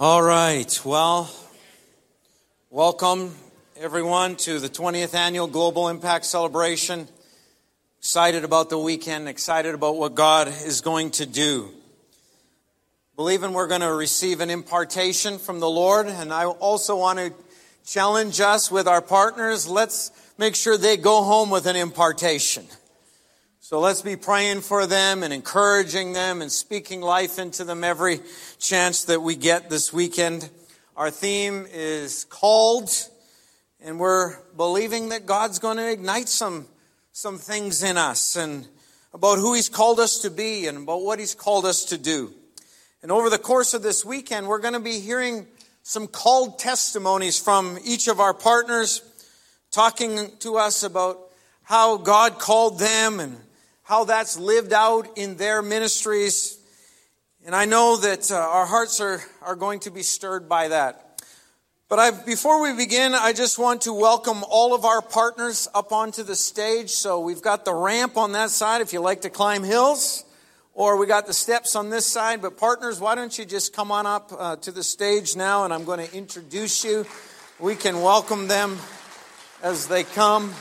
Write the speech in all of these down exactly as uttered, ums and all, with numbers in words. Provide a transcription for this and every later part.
All right, well, welcome everyone to the twentieth Annual Global Impact Celebration. Excited about the weekend, excited about what God is going to do. Believing we're going to receive an impartation from the Lord, and I also want to challenge us with our partners. Let's make sure they go home with an impartation. So let's be praying for them and encouraging them and speaking life into them every chance that we get this weekend. Our theme is called, and we're believing that God's going to ignite some, some things in us and about who He's called us to be and about what He's called us to do. And over the course of this weekend, we're going to be hearing some called testimonies from each of our partners, talking to us about how God called them and how that's lived out in their ministries. And I know that uh, our hearts are, are going to be stirred by that. But I, before we begin, I just want to welcome all of our partners up onto the stage. So we've got the ramp on that side if you like to climb hills, or we got the steps on this side. But partners, why don't you just come on up uh, to the stage now, and I'm going to introduce you. We can welcome them as they come.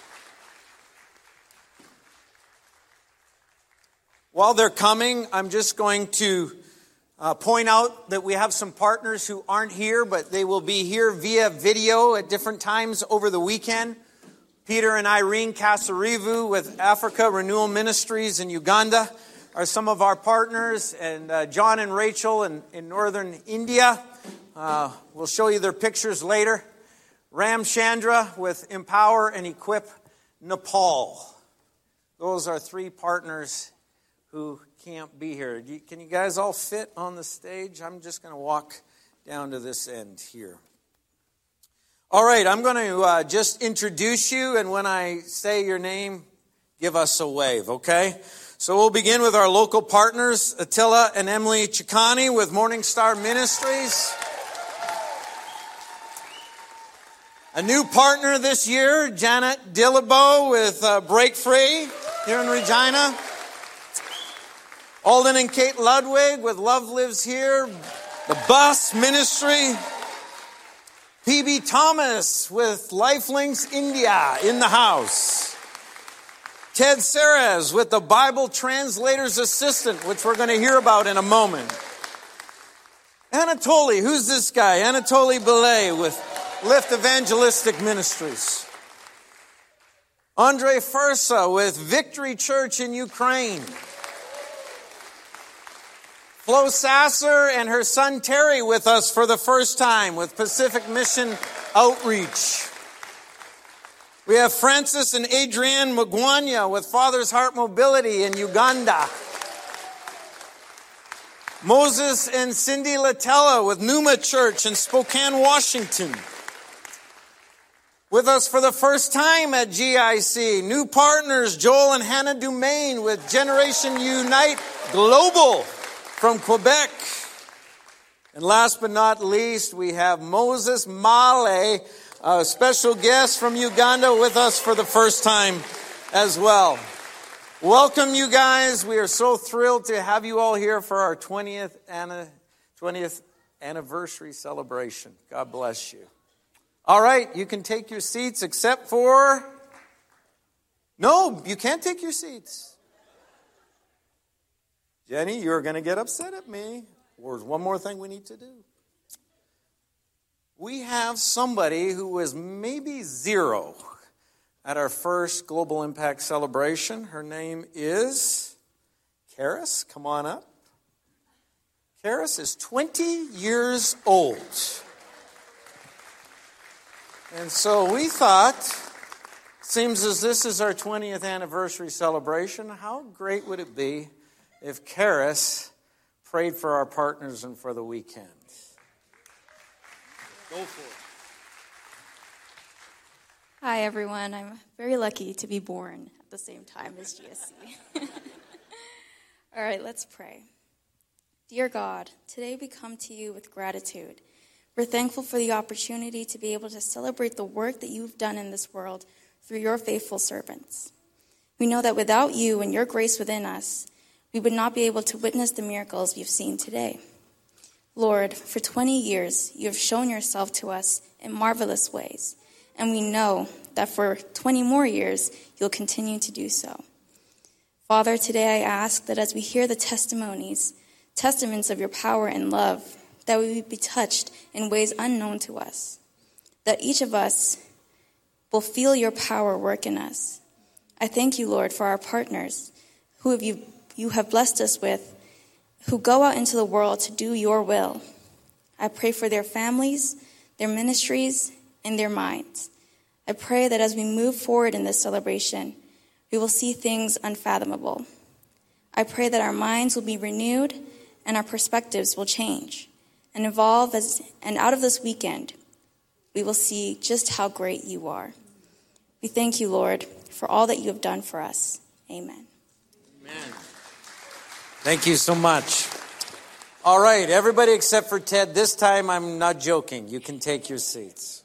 While they're coming, I'm just going to uh, point out that we have some partners who aren't here, but they will be here via video at different times over the weekend. Peter and Irene Kasarivu with Africa Renewal Ministries in Uganda are some of our partners, and uh, John and Rachel in, in northern India. Uh, we'll show you their pictures later. Ram Chandra with Empower and Equip Nepal. Those are three partners who can't be here. Can you guys all fit on the stage? I'm just going to walk down to this end here. All right, I'm going to uh, just introduce you, and when I say your name, give us a wave, okay? So we'll begin with our local partners, Attila and Emily Chicani with Morning Star Ministries. A new partner this year, Janet Dillabo with uh, Break Free here in Regina. Alden and Kate Ludwig with Love Lives Here, the Bus Ministry. P B Thomas with Lifelinks India in the house. Ted Serres with the Bible Translator's Assistant, which we're going to hear about in a moment. Anatoly, who's this guy? Anatoly Belay with Lift Evangelistic Ministries. Andre Fursa with Victory Church in Ukraine. Flo Sasser and her son Terry with us for the first time with Pacific Mission Outreach. We have Francis and Adrienne Magwanya with Father's Heart Mobility in Uganda. Moses and Cindy Latella with Numa Church in Spokane, Washington. With us for the first time at G I C, new partners Joel and Hannah Dumaine with Generation Unite Global from Quebec. And last but not least, we have Moses Male, a special guest from Uganda with us for the first time as well. Welcome, you guys. We are so thrilled to have you all here for our twentieth, twentieth anniversary celebration. God bless you. All right, you can take your seats except for... No, you can't take your seats. Jenny, you're going to get upset at me. There's one more thing we need to do. We have somebody who was maybe zero at our first Global Impact celebration. Her name is Karis. Come on up. Karis is twenty years old. And so we thought, seems as this is our twentieth anniversary celebration, how great would it be if Karis prayed for our partners and for the weekend? Go for it. Hi, everyone. I'm very lucky to be born at the same time as G S C. All right, let's pray. Dear God, today we come to you with gratitude. We're thankful for the opportunity to be able to celebrate the work that you've done in this world through your faithful servants. We know that without you and your grace within us, we would not be able to witness the miracles we've seen today. Lord, for twenty years you have shown yourself to us in marvelous ways, and we know that for twenty more years you'll continue to do so. Father, today I ask that as we hear the testimonies, testaments of your power and love, that we would be touched in ways unknown to us, that each of us will feel your power work in us. I thank you, Lord, for our partners who have you, you have blessed us with, who go out into the world to do your will. I pray for their families, their ministries, and their minds. I pray that as we move forward in this celebration, we will see things unfathomable. I pray that our minds will be renewed and our perspectives will change and evolve, as, and out of this weekend, we will see just how great you are. We thank you, Lord, for all that you have done for us. Amen. Amen. Thank you so much. All right, everybody except for Ted. This time I'm not joking. You can take your seats.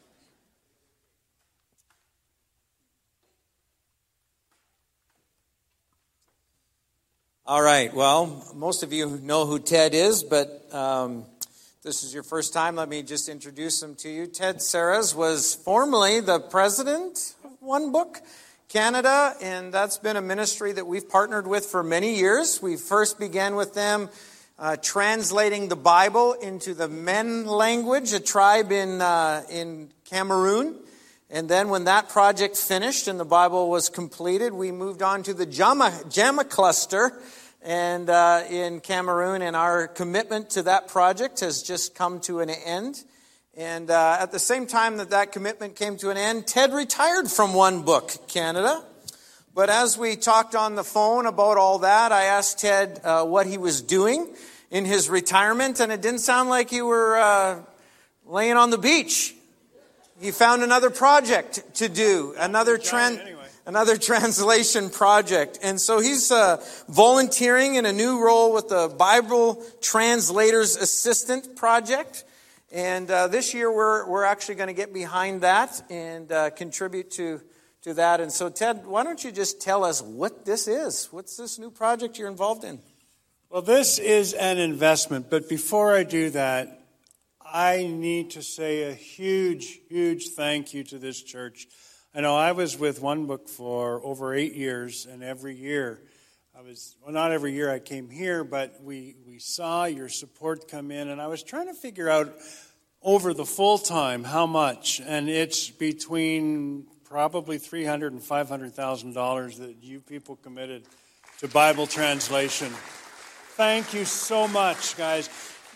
All right, well, most of you know who Ted is, but um, this is your first time. Let me just introduce him to you. Ted Saras was formerly the president of One Book Canada, and that's been a ministry that we've partnered with for many years. We first began with them uh, translating the Bible into the Men language, a tribe in uh, in Cameroon. And then when that project finished and the Bible was completed, we moved on to the Jama, Jama cluster and uh, in Cameroon, and our commitment to that project has just come to an end. And uh, at the same time that that commitment came to an end, Ted retired from One Book Canada. But as we talked on the phone about all that, I asked Ted uh, what he was doing in his retirement, and it didn't sound like you were uh, laying on the beach. He found another project to do, another trans, anyway. another translation project. And so he's uh, volunteering in a new role with the Bible Translators Assistant Project. And uh, this year we're we're actually going to get behind that and uh, contribute to, to that. And so, Ted, why don't you just tell us what this is? What's this new project you're involved in? Well, this is an investment. But before I do that, I need to say a huge, huge thank you to this church. I know I was with One Book for over eight years, and every year I was, well, not every year I came here, but we, we saw your support come in, and I was trying to figure out over the full time how much, and it's between probably three hundred thousand dollars and five hundred thousand dollars that you people committed to Bible translation. Thank you so much, guys.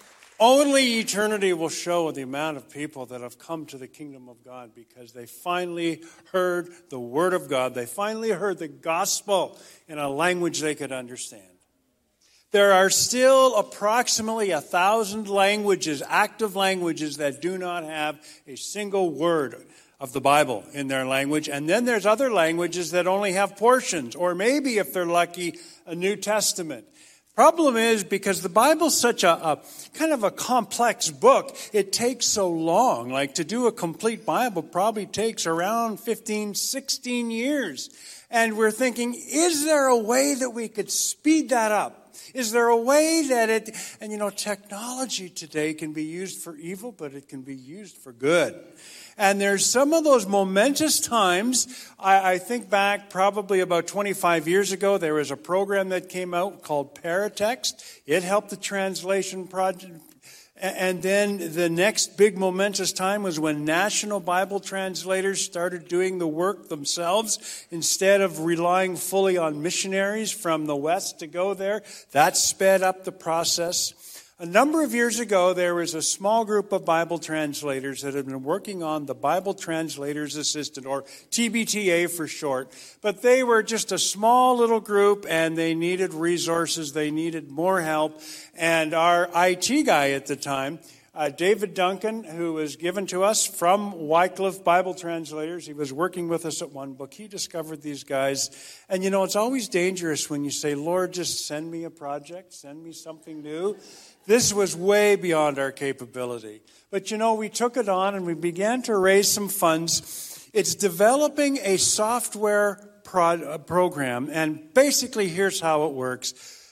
Only eternity will show the amount of people that have come to the kingdom of God because they finally heard the word of God. They finally heard the gospel in a language they could understand. There are still approximately a thousand languages, active languages, that do not have a single word of the Bible in their language. And then there's other languages that only have portions, or maybe, if they're lucky, a New Testament. Problem is, because the Bible's such a, a kind of a complex book, it takes so long. Like, to do a complete Bible probably takes around fifteen, sixteen years. And we're thinking, is there a way that we could speed that up? Is there a way that it, and you know, technology today can be used for evil, but it can be used for good. And there's some of those momentous times. I, I think back probably about twenty-five years ago, there was a program that came out called Paratext. It helped the translation project. And then the next big momentous time was when national Bible translators started doing the work themselves instead of relying fully on missionaries from the West to go there. That sped up the process. A number of years ago, there was a small group of Bible translators that had been working on the Bible Translators Assistant, or T B T A for short. But they were just a small little group, and they needed resources. They needed more help. And our I T guy at the time, uh, David Duncan, who was given to us from Wycliffe Bible Translators, he was working with us at One Book. He discovered these guys. And, you know, it's always dangerous when you say, Lord, just send me a project, send me something new. This was way beyond our capability. But, you know, we took it on and we began to raise some funds. It's developing a software pro- program, and basically here's how it works.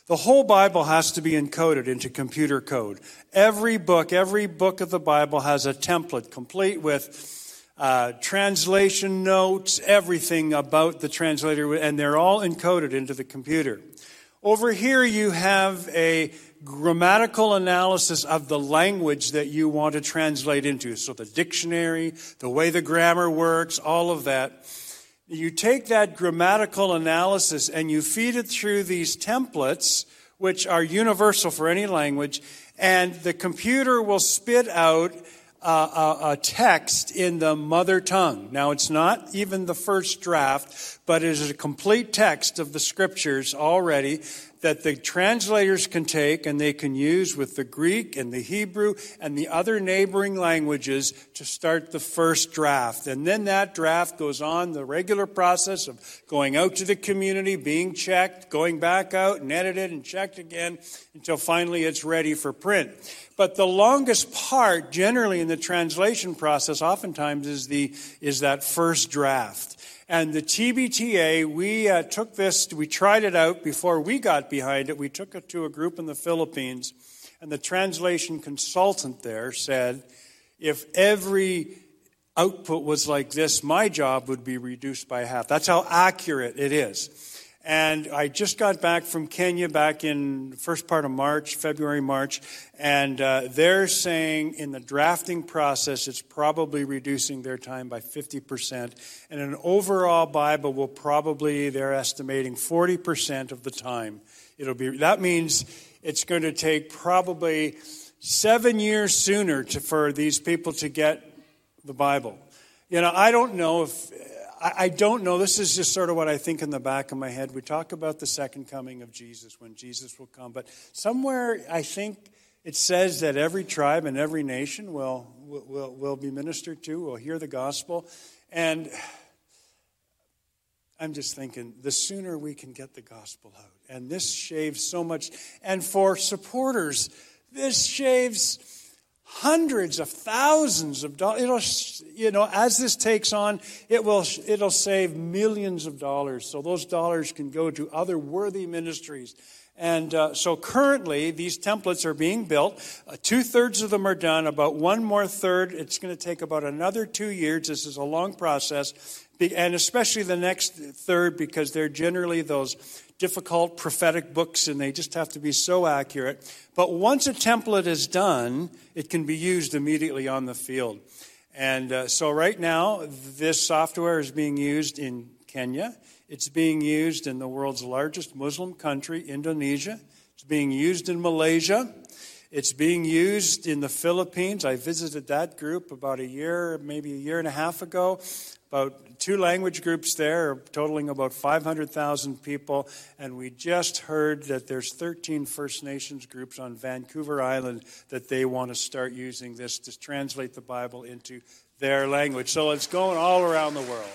The whole Bible has to be encoded into computer code. Every book, every book of the Bible has a template complete with uh, translation notes, everything about the translator, and they're all encoded into the computer. Over here you have a grammatical analysis of the language that you want to translate into. So the dictionary, the way the grammar works, all of that. You take that grammatical analysis and you feed it through these templates, which are universal for any language, and the computer will spit out uh, a, a text in the mother tongue. Now, it's not even the first draft, but it is a complete text of the scriptures already that the translators can take and they can use with the Greek and the Hebrew and the other neighboring languages to start the first draft. And then that draft goes on the regular process of going out to the community, being checked, going back out and edited and checked again until finally it's ready for print. But the longest part generally in the translation process oftentimes is the is that first draft. And the T B T A, we uh, took this, we tried it out before we got behind it. We took it to a group in the Philippines, and the translation consultant there said, if every output was like this, my job would be reduced by half. That's how accurate it is. And I just got back from Kenya back in the first part of March, February, March, and uh, they're saying in the drafting process it's probably reducing their time by fifty percent. And an overall Bible will probably, they're estimating forty percent of the time. It'll be. That means it's going to take probably seven years sooner to, for these people to get the Bible. You know, I don't know if... I don't know. This is just sort of what I think in the back of my head. We talk about the second coming of Jesus, when Jesus will come. But somewhere I think it says that every tribe and every nation will will, will be ministered to, will hear the gospel. And I'm just thinking, the sooner we can get the gospel out. And this shaves so much. And for supporters, this shaves hundreds of thousands of dollars. It'll, you know, as this takes on, it will, it'll save millions of dollars. So those dollars can go to other worthy ministries. And uh, so currently, these templates are being built. Uh, two-thirds of them are done. About one more third, it's going to take about another two years. This is a long process. And especially the next third, because they're generally those difficult prophetic books, and they just have to be so accurate. But once a template is done, it can be used immediately on the field. And uh, so right now, this software is being used in Kenya. It's being used in the world's largest Muslim country, Indonesia. It's being used in Malaysia. It's being used in the Philippines. I visited that group about a year, maybe a year and a half ago. About two language groups there, totaling about five hundred thousand people. And we just heard that there's thirteen First Nations groups on Vancouver Island that they want to start using this to translate the Bible into their language. So it's going all around the world.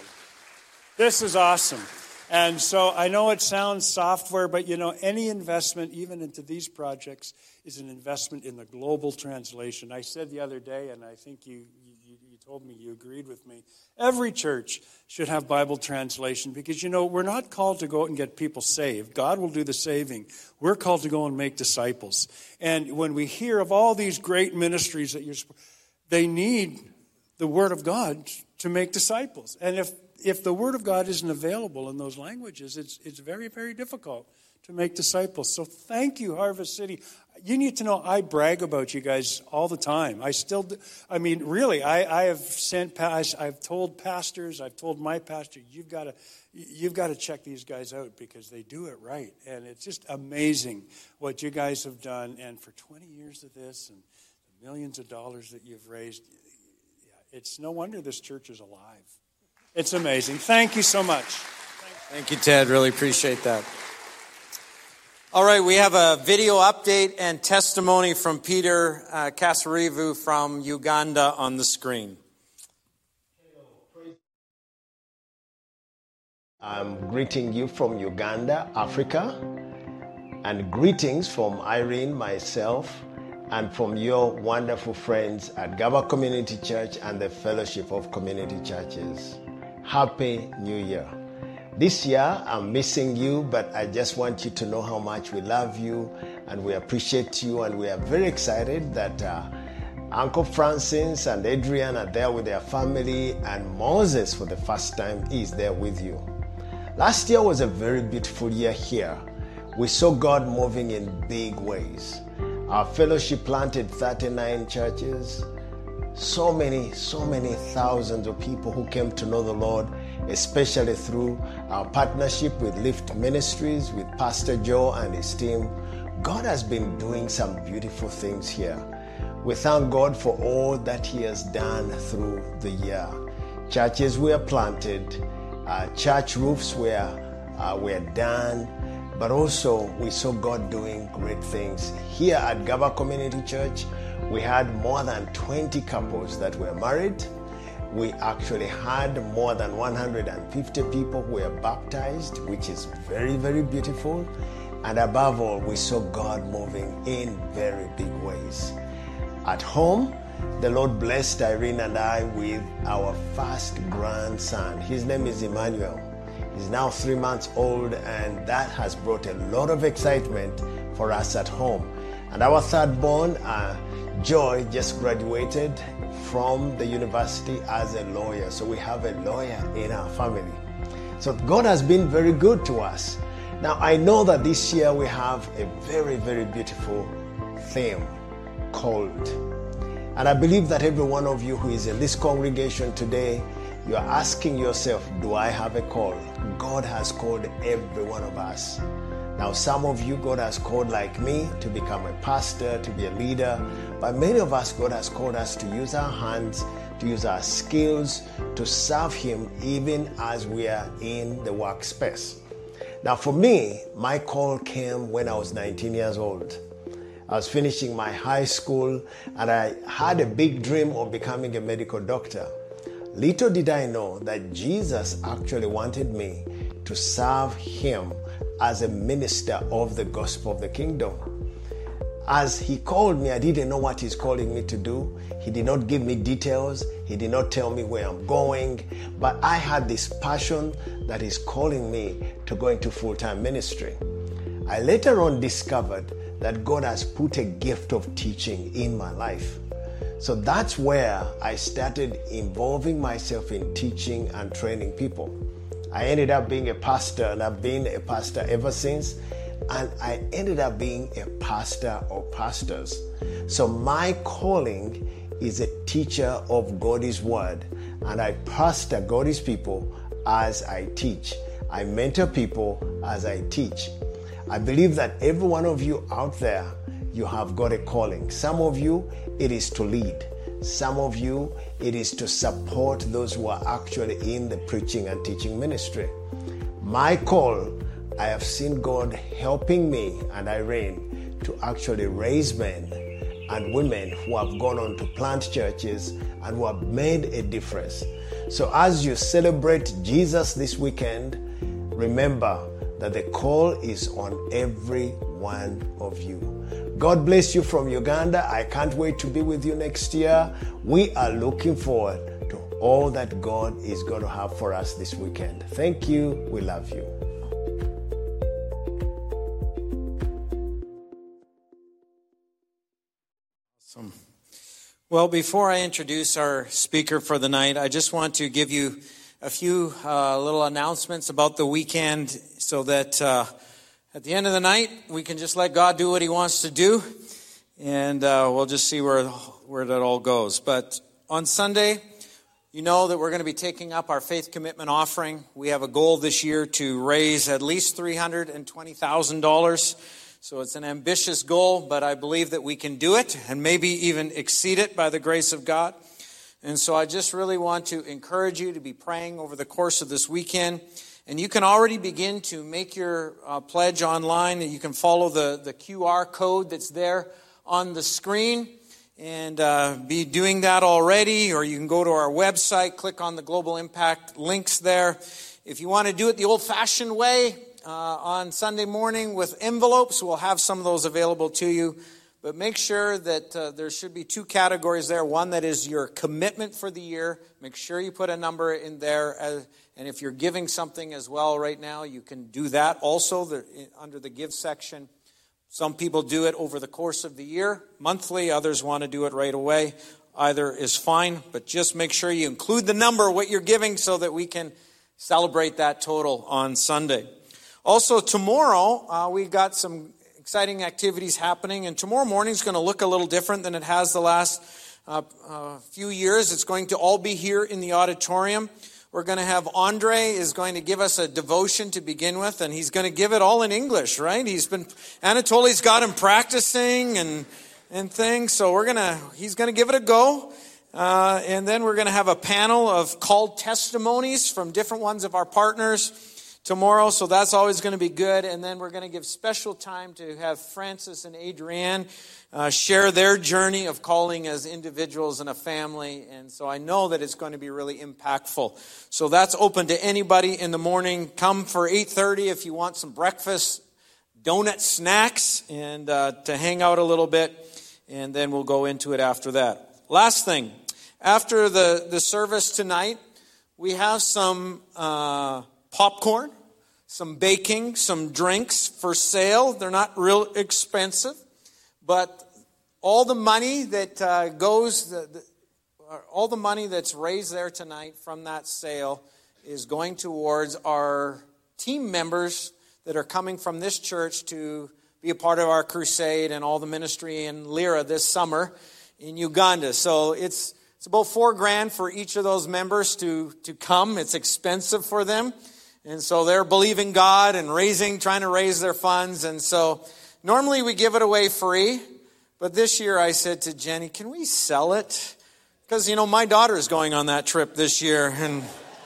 This is awesome. And so I know it sounds software, but you know, any investment, even into these projects, is an investment in the global translation. I said the other day, and I think you, you, you told me you agreed with me, every church should have Bible translation because, you know, we're not called to go out and get people saved. God will do the saving. We're called to go and make disciples. And when we hear of all these great ministries that you're, they need the Word of God to make disciples. And if If the Word of God isn't available in those languages, it's it's very, very difficult to make disciples. So thank you, Harvest City. You need to know I brag about you guys all the time. I still do. I mean, really, I, I have sent, I've told pastors, I've told my pastor, you've got to, you've got to check these guys out because they do it right. And it's just amazing what you guys have done. And for twenty years of this and the millions of dollars that you've raised, yeah, it's no wonder this church is alive. It's amazing. Thank you so much. Thank you, Ted. Really appreciate that. All right, we have a video update and testimony from Peter uh, Kasarivu from Uganda on the screen. I'm greeting you from Uganda, Africa, and greetings from Irene, myself, and from your wonderful friends at Gaba Community Church and the Fellowship of Community Churches. Happy New Year. This year, I'm missing you, but I just want you to know how much we love you and we appreciate you, and we are very excited that uh, Uncle Francis and Adrian are there with their family, and Moses, for the first time, is there with you. Last year was a very beautiful year here. We saw God moving in big ways. Our fellowship planted thirty-nine churches. So many, so many thousands of people who came to know the Lord, especially through our partnership with Lift Ministries, with Pastor Joe and his team. God has been doing some beautiful things here. We thank God for all that He has done through the year. Churches were planted, uh, church roofs were, uh, were done, but also we saw God doing great things. Here at Gaba Community Church, we had more than twenty couples that were married. We actually had more than one hundred fifty people who were baptized, which is very, very beautiful. And above all, we saw God moving in very big ways. At home, the Lord blessed Irene and I with our first grandson. His name is Emmanuel. He's now three months old, and that has brought a lot of excitement for us at home. And our third born, uh, Joy, just graduated from the university as a lawyer. So we have a lawyer in our family. So God has been very good to us. Now, I know that this year we have a very, very beautiful theme called. And I believe that every one of you who is in this congregation today, you are asking yourself, do I have a call? God has called every one of us. Now, some of you, God has called, like me, to become a pastor, to be a leader. But many of us, God has called us to use our hands, to use our skills, to serve Him even as we are in the workspace. Now, for me, my call came when I was nineteen years old. I was finishing my high school, and I had a big dream of becoming a medical doctor. Little did I know that Jesus actually wanted me to serve Him as a minister of the gospel of the kingdom. As He called me, I didn't know what He's calling me to do. He did not give me details. He did not tell me where I'm going. But I had this passion that He's calling me to go into full-time ministry. I later on discovered that God has put a gift of teaching in my life. So that's where I started involving myself in teaching and training people. I ended up being a pastor, and I've been a pastor ever since. And I ended up being a pastor of pastors. So my calling is a teacher of God's word, and I pastor God's people as I teach. I mentor people as I teach. I believe that every one of you out there, you have got a calling. Some of you, it is to lead. Some of you, it is to support those who are actually in the preaching and teaching ministry. My call, I have seen God helping me and Irene to actually raise men and women who have gone on to plant churches and who have made a difference. So as you celebrate Jesus this weekend, remember that the call is on every one of you. God bless you from Uganda. I can't wait to be with you next year. We are looking forward to all that God is going to have for us this weekend. Thank you. We love you. Awesome. Well, before I introduce our speaker for the night, I just want to give you a few uh, little announcements about the weekend so that uh, at the end of the night, we can just let God do what He wants to do, and uh, we'll just see where, where that all goes. But on Sunday, you know that we're going to be taking up our faith commitment offering. We have a goal this year to raise at least three hundred twenty thousand dollars. So it's an ambitious goal, but I believe that we can do it and maybe even exceed it by the grace of God. And so I just really want to encourage you to be praying over the course of this weekend. And you can already begin to make your uh, pledge online. You can follow the, the Q R code that's there on the screen and uh, be doing that already. Or you can go to our website, click on the Global Impact links there. If you want to do it the old-fashioned way uh, on Sunday morning with envelopes, we'll have some of those available to you. but make sure that uh, there should be two categories there. One that is your commitment for the year. Make sure you put a number in there. As, and if you're giving something as well right now, you can do that also the, under the give section. Some people do it over the course of the year, monthly. Others want to do it right away. Either is fine, but just make sure you include the number, what you're giving, so that we can celebrate that total on Sunday. Also, tomorrow, uh, we've got some exciting activities happening, and tomorrow morning is going to look a little different than it has the last uh, uh, few years. It's going to all be here in the auditorium. We're going to have Andre is going to give us a devotion to begin with, and he's going to give it all in English, right? He's been, Anatoly's got him practicing and and things, so we're going to, he's going to give it a go. Uh, and then we're going to have a panel of called testimonies from different ones of our partners tomorrow, so that's always going to be good. And then we're going to give special time to have Francis and Adrienne uh, share their journey of calling as individuals and a family. And so I know that it's going to be really impactful. So that's open to anybody in the morning. Come for eight thirty if you want some breakfast, donut snacks, and uh, to hang out a little bit. And then we'll go into it after that. Last thing, after the, the service tonight, we have some Uh, popcorn, some baking, some drinks for sale. They're not real expensive, but all the money that uh, goes, the, the, all the money that's raised there tonight from that sale is going towards our team members that are coming from this church to be a part of our crusade and all the ministry in Lira this summer in Uganda. So it's it's about four grand for each of those members to to come. It's expensive for them. And so they're believing God and raising, trying to raise their funds. And so normally we give it away free. But this year I said to Jenny, can we sell it? Because, you know, my daughter is going on that trip this year. And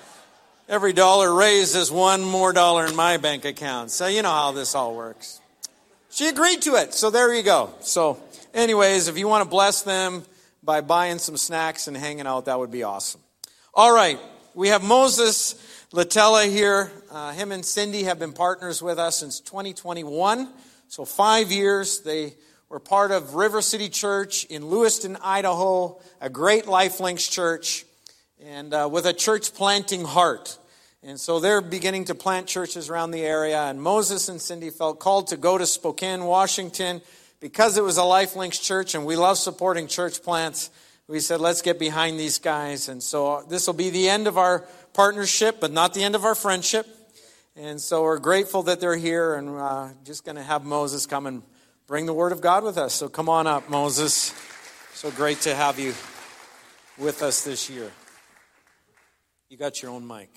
every dollar raised is one more dollar in my bank account. So you know how this all works. She agreed to it. So there you go. So anyways, if you want to bless them by buying some snacks and hanging out, that would be awesome. All right. We have Moses Latella here. Uh, him and Cindy have been partners with us since twenty twenty-one. So five years. They were part of River City Church in Lewiston, Idaho, a great Lifelinks church, and uh, with a church planting heart. And so they're beginning to plant churches around the area. And Moses and Cindy felt called to go to Spokane, Washington, because it was a Lifelinks church, and we love supporting church plants. We said, let's get behind these guys. And so this will be the end of our partnership, but not the end of our friendship. And so we're grateful that they're here, and uh, just going to have Moses come and bring the Word of God with us. So come on up, Moses. So great to have you with us this year. You got your own mic.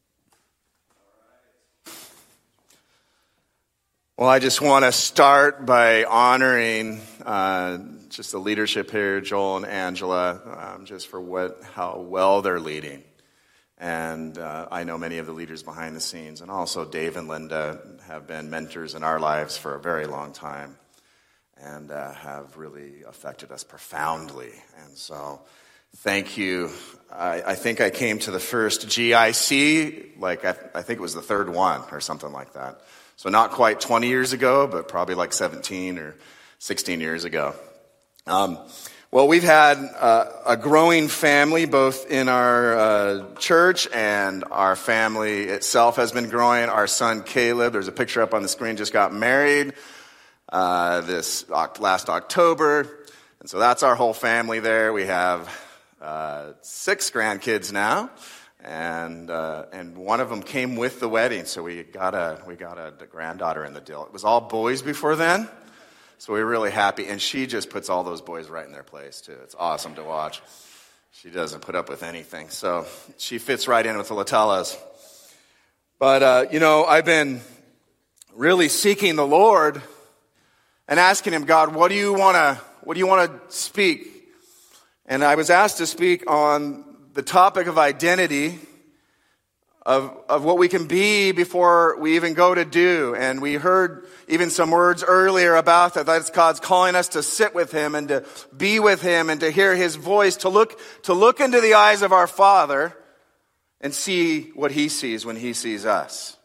Well, I just want to start by honoring uh, just the leadership here, Joel and Angela, um, just for what how well they're leading. And uh, I know many of the leaders behind the scenes, and also Dave and Linda have been mentors in our lives for a very long time, and uh, have really affected us profoundly. And so thank you. I, I think I came to the first G I C, like I, I think it was the third one or something like that. So not quite twenty years ago, but probably like seventeen or sixteen years ago. Um, well, we've had uh, a growing family, both in our uh, church, and our family itself has been growing. Our son Caleb, there's a picture up on the screen, just got married uh, this last October. And so that's our whole family there. We have uh, six grandkids now. And uh, and one of them came with the wedding, so we got a we got a, a granddaughter in the deal. It was all boys before then, so we were really happy. And she just puts all those boys right in their place too. It's awesome to watch. She doesn't put up with anything, so she fits right in with the Latellas. But uh, you know, I've been really seeking the Lord and asking Him, God, what do you want to what do you want to speak? And I was asked to speak on the topic of identity, of of what we can be before we even go to do. And we heard even some words earlier about that. That's God's calling us to sit with Him and to be with Him and to hear His voice, to look to look into the eyes of our Father and see what He sees when He sees us.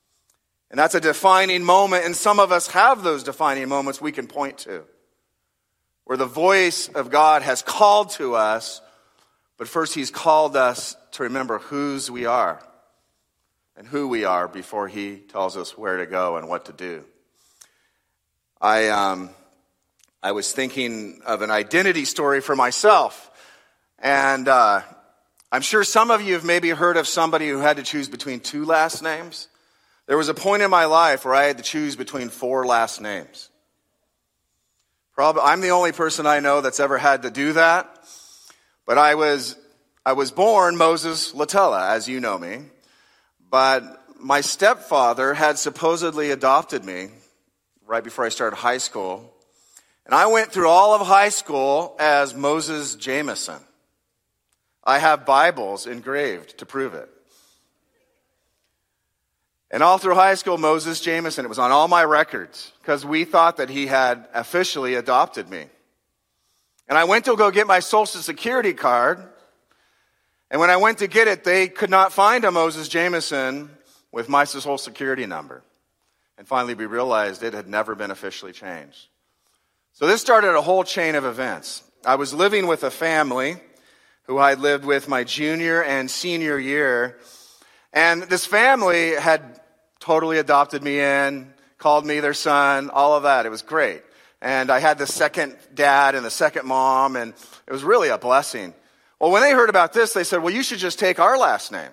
And that's a defining moment, and some of us have those defining moments we can point to. where the voice of God has called to us, but first he's called us to remember whose we are and who we are before he tells us where to go and what to do. I um, I was thinking of an identity story for myself, and uh, I'm sure some of you have maybe heard of somebody who had to choose between two last names. There was a point in my life where I had to choose between four last names. Probably, I'm the only person I know that's ever had to do that. But I was I was born Moses Latella, as you know me. But my stepfather had supposedly adopted me right before I started high school. And I went through all of high school as Moses Jameson. I have Bibles engraved to prove it. And all through high school, Moses Jameson, it was on all my records because we thought that he had officially adopted me. And I went to go get my Social Security card. And when I went to get it, they could not find a Moses Jameson with my Social Security number. And finally, we realized it had never been officially changed. So this started a whole chain of events. I was living with a family who I lived with my junior and senior year. And this family had totally adopted me in, called me their son, all of that. It was great. And I had the second dad and the second mom, and it was really a blessing. Well, when they heard about this, they said, well, you should just take our last name.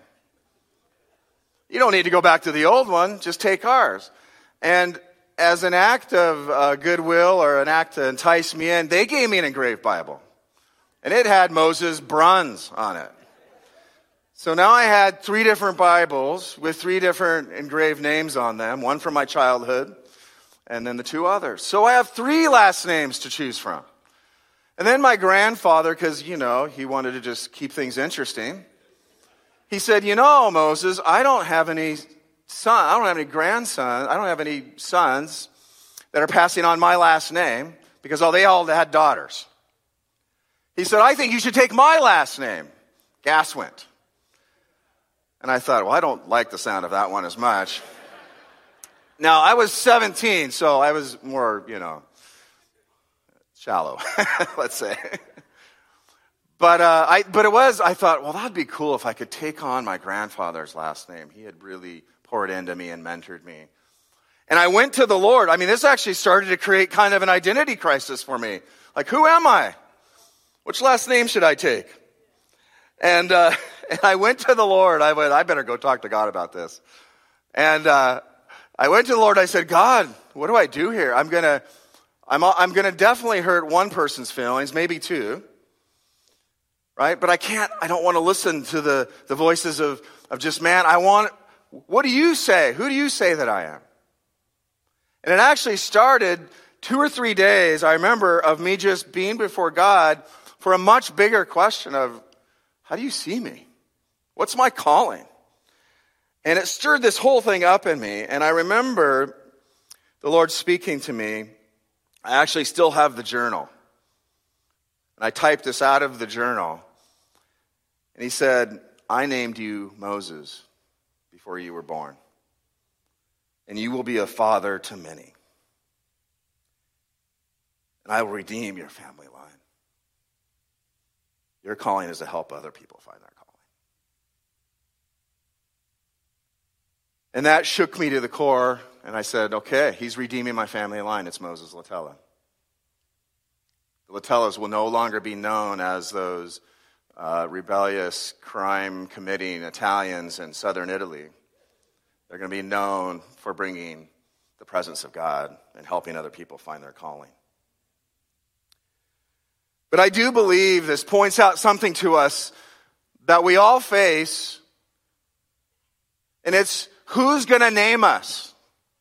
You don't need to go back to the old one, just take ours. And as an act of uh, goodwill or an act to entice me in, they gave me an engraved Bible. And it had Moses Bruns on it. So now I had three different Bibles with three different engraved names on them, one from my childhood, and then the two others. So I have three last names to choose from. And then my grandfather, because, you know, he wanted to just keep things interesting, he said, you know, Moses, I don't have any son, I don't have any grandsons, I don't have any sons that are passing on my last name, because oh, they all had daughters. He said, I think you should take my last name, Gaswint. And I thought, well, I don't like the sound of that one as much. Now, I was seventeen, so I was more, you know, shallow, let's say. But uh, I, but it was, I thought, well, that'd be cool if I could take on my grandfather's last name. He had really poured into me and mentored me. And I went to the Lord. I mean, this actually started to create kind of an identity crisis for me. Like, who am I? Which last name should I take? And, uh, and I went to the Lord. I went, I better go talk to God about this. And uh, I went to the Lord. I said, God, what do I do here? I'm going to, I'm, I'm going to definitely hurt one person's feelings, maybe two. Right? But I can't, I don't want to listen to the, the voices of, of just man. I want, what do you say? Who do you say that I am? And it actually started two or three days, I remember, of me just being before God for a much bigger question of, how do you see me? What's my calling? And it stirred this whole thing up in me. And I remember the Lord speaking to me. I actually still have the journal. And I typed this out of the journal. And he said, I named you Moses before you were born. And you will be a father to many. And I will redeem your family line. Your calling is to help other people find their calling. And that shook me to the core, and I said, okay, he's redeeming my family line. It's Moses Latella. The Latellas will no longer be known as those uh, rebellious, crime-committing Italians in southern Italy. They're going to be known for bringing the presence of God and helping other people find their calling. But I do believe this points out something to us that we all face, and it's who's going to name us?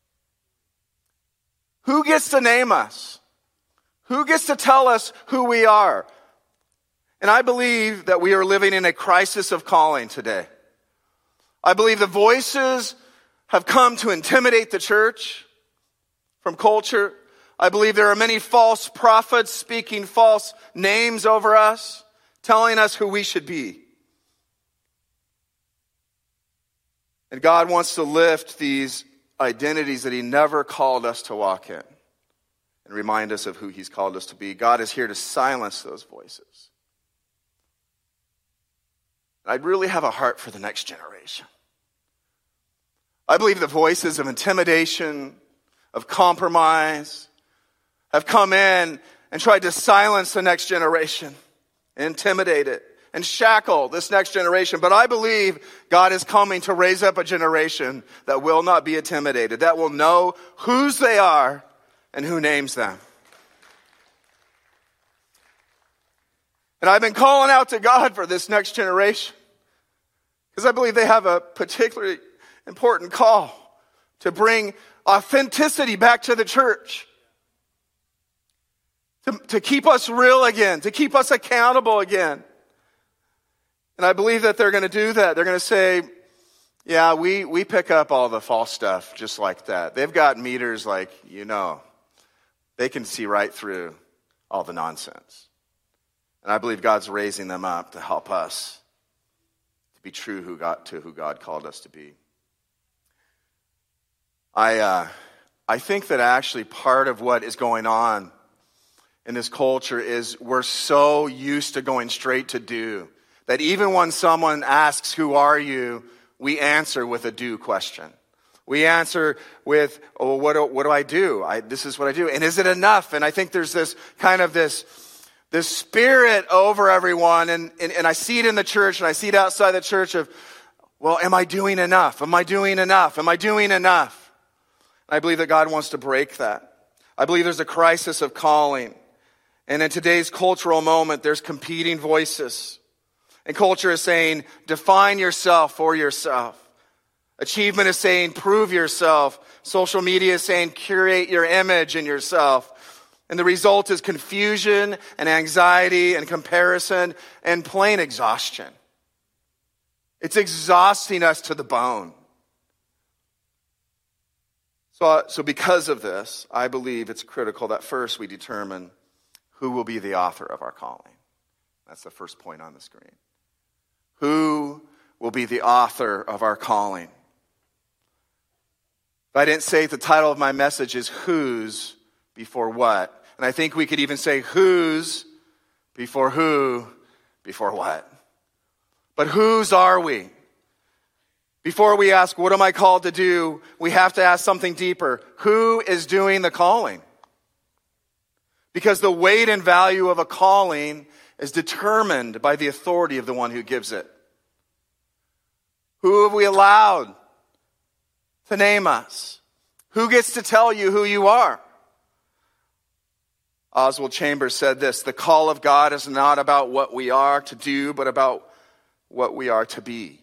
Who gets to name us? Who gets to tell us who we are? And I believe that we are living in a crisis of calling today. I believe the voices have come to intimidate the church from culture. I believe there are many false prophets speaking false names over us, telling us who we should be. And God wants to lift these identities that he never called us to walk in. and remind us of who he's called us to be. God is here to silence those voices. I really have a heart for the next generation. I believe the voices of intimidation, of compromise, have come in and tried to silence the next generation, and intimidate it, and shackle this next generation. But I believe God is coming to raise up a generation that will not be intimidated, that will know whose they are and who names them. And I've been calling out to God for this next generation because I believe they have a particularly important call to bring authenticity back to the church. To, to keep us real again, to keep us accountable again. And I believe that they're going to do that. They're going to say, yeah, we, we pick up all the false stuff just like that. They've got meters like, you know, they can see right through all the nonsense. And I believe God's raising them up to help us to be true who God, to who God called us to be. I, uh, I think that actually part of what is going on in this culture is we're so used to going straight to do that even when someone asks, who are you? We answer with a do question. We answer with, oh, what do, what do I do? I, this is what I do. And is it enough? And I think there's this kind of this, this spirit over everyone. And, and, and I see it in the church and I see it outside the church of, well, am I doing enough? Am I doing enough? Am I doing enough? And I believe that God wants to break that. I believe there's a crisis of calling. And in today's cultural moment, there's competing voices. And culture is saying, define yourself for yourself. Achievement is saying, prove yourself. Social media is saying, curate your image in yourself. And the result is confusion and anxiety and comparison and plain exhaustion. It's exhausting us to the bone. So, so because of this, I believe it's critical that first we determine who will be the author of our calling. That's the first point on the screen. Who will be the author of our calling? If I didn't say the title of my message is whose before what. And I think we could even say whose before who before what. But whose are we? Before we ask, what am I called to do? We have to ask something deeper. Who is doing the calling? Because the weight and value of a calling is determined by the authority of the one who gives it. Who have we allowed to name us? Who gets to tell you who you are? Oswald Chambers said this, the call of God is not about what we are to do, but about what we are to be.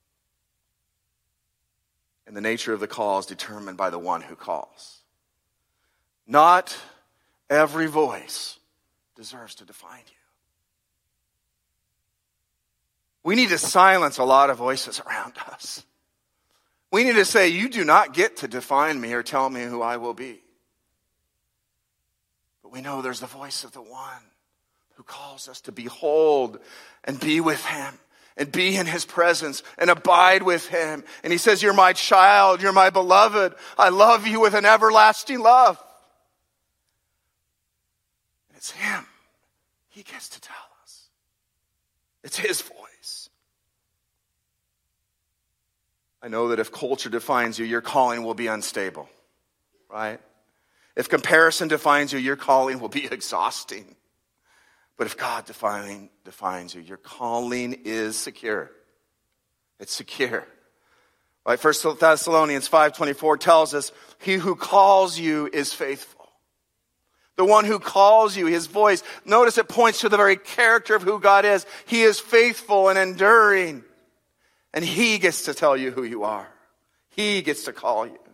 And the nature of the call is determined by the one who calls. Not every voice deserves to define you. We need to silence a lot of voices around us. We need to say, you do not get to define me or tell me who I will be. But we know there's the voice of the one who calls us to behold and be with him and be in his presence and abide with him. And he says, you're my child, you're my beloved. I love you with an everlasting love. It's him. He gets to tell us. It's his voice. I know that if culture defines you, your calling will be unstable, right? If comparison defines you, your calling will be exhausting. But if God defining, defines you, your calling is secure. It's secure. Right? First Thessalonians five twenty-four tells us, he who calls you is faithful. The one who calls you, his voice. Notice it points to the very character of who God is. He is faithful and enduring. And he gets to tell you who you are. He gets to call you.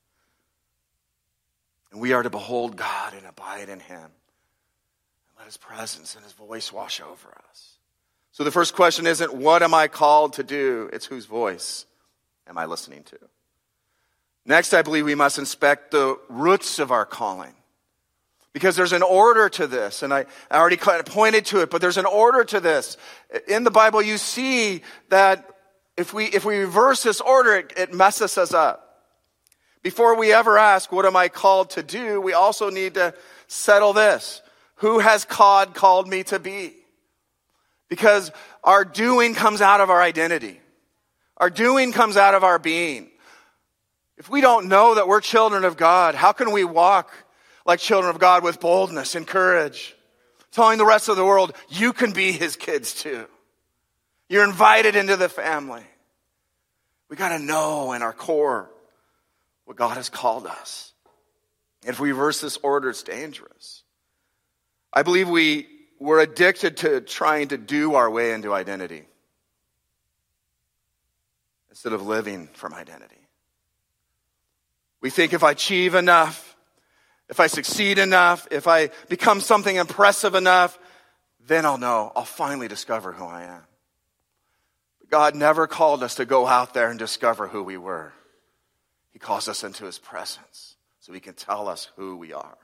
And we are to behold God and abide in him. And let his presence and his voice wash over us. So the first question isn't, what am I called to do? It's whose voice am I listening to? Next, I believe we must inspect the roots of our calling. Because there's an order to this, and I, I already kind of pointed to it, but there's an order to this. In the Bible, you see that if we if we reverse this order, it, it messes us up. Before we ever ask, what am I called to do, we also need to settle this. Who has God called me to be? Because our doing comes out of our identity. Our doing comes out of our being. If we don't know that we're children of God, how can we walk like children of God with boldness and courage, telling the rest of the world, you can be his kids too. You're invited into the family. We got to know in our core what God has called us. If we reverse this order, it's dangerous. I believe we, we're addicted to trying to do our way into identity instead of living from identity. We think if I achieve enough, if I succeed enough, if I become something impressive enough, then I'll know, I'll finally discover who I am. God never called us to go out there and discover who we were. He calls us into his presence so he can tell us who we are.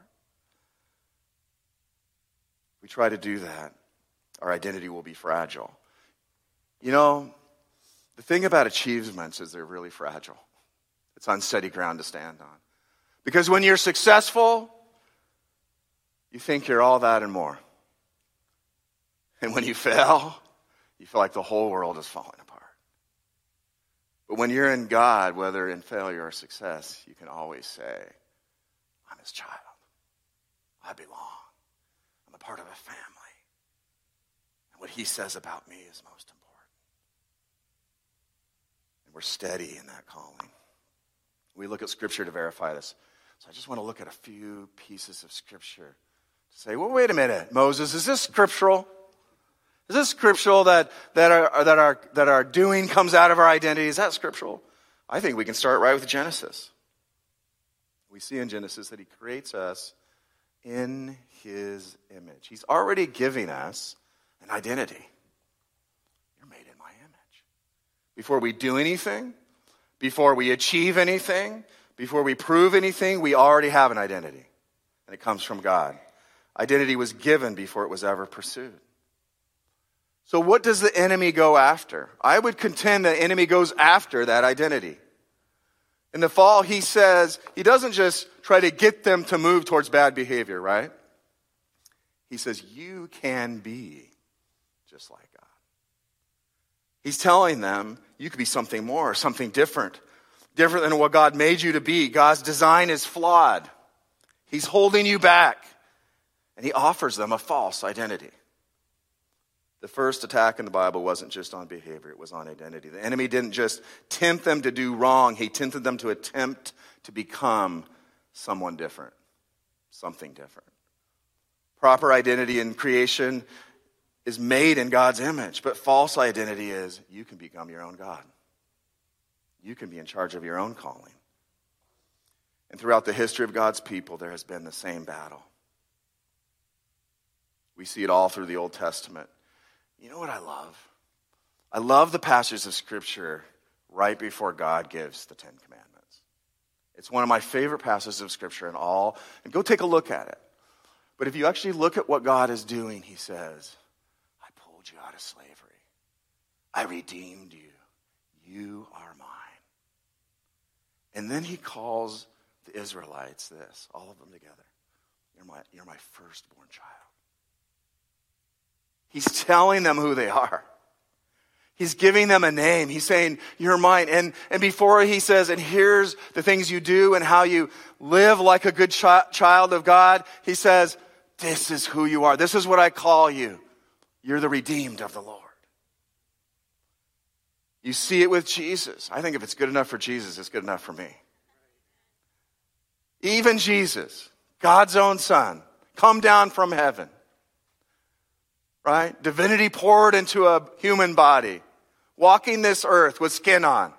If we try to do that, our identity will be fragile. You know, the thing about achievements is they're really fragile. It's unsteady ground to stand on. Because when you're successful, you think you're all that and more. And when you fail, you feel like the whole world is falling apart. But when you're in God, whether in failure or success, you can always say, I'm his child. I belong. I'm a part of a family. And what he says about me is most important. And we're steady in that calling. We look at Scripture to verify this. So I just want to look at a few pieces of Scripture to say, well, wait a minute, Moses, is this scriptural? Is this scriptural that, that, our, that, our, that our doing comes out of our identity? Is that scriptural? I think we can start right with Genesis. We see in Genesis that he creates us in his image. He's already giving us an identity. You're made in my image. Before we do anything, before we achieve anything, before we prove anything, we already have an identity. And it comes from God. Identity was given before it was ever pursued. So what does the enemy go after? I would contend the enemy goes after that identity. In the fall, he says, he doesn't just try to get them to move towards bad behavior, right? He says, you can be just like God. He's telling them, you could be something more, something different. Different than what God made you to be. God's design is flawed. He's holding you back. And he offers them a false identity. The first attack in the Bible wasn't just on behavior, it was on identity. The enemy didn't just tempt them to do wrong, he tempted them to attempt to become someone different, something different. Proper identity in creation is made in God's image, but false identity is you can become your own God. You can be in charge of your own calling. And throughout the history of God's people, there has been the same battle. We see it all through the Old Testament. You know what I love? I love the passages of Scripture right before God gives the Ten Commandments. It's one of my favorite passages of Scripture in all. And go take a look at it. But if you actually look at what God is doing, he says, I pulled you out of slavery. I redeemed you. You are mine. And then he calls the Israelites this, all of them together. You're my, you're my firstborn child. He's telling them who they are. He's giving them a name. He's saying, you're mine. And, and before he says, and here's the things you do and how you live like a good chi- child of God, he says, this is who you are. This is what I call you. You're the redeemed of the Lord. You see it with Jesus. I think if it's good enough for Jesus, it's good enough for me. Even Jesus, God's own Son, come down from heaven. Right? Divinity poured into a human body, walking this earth with skin on.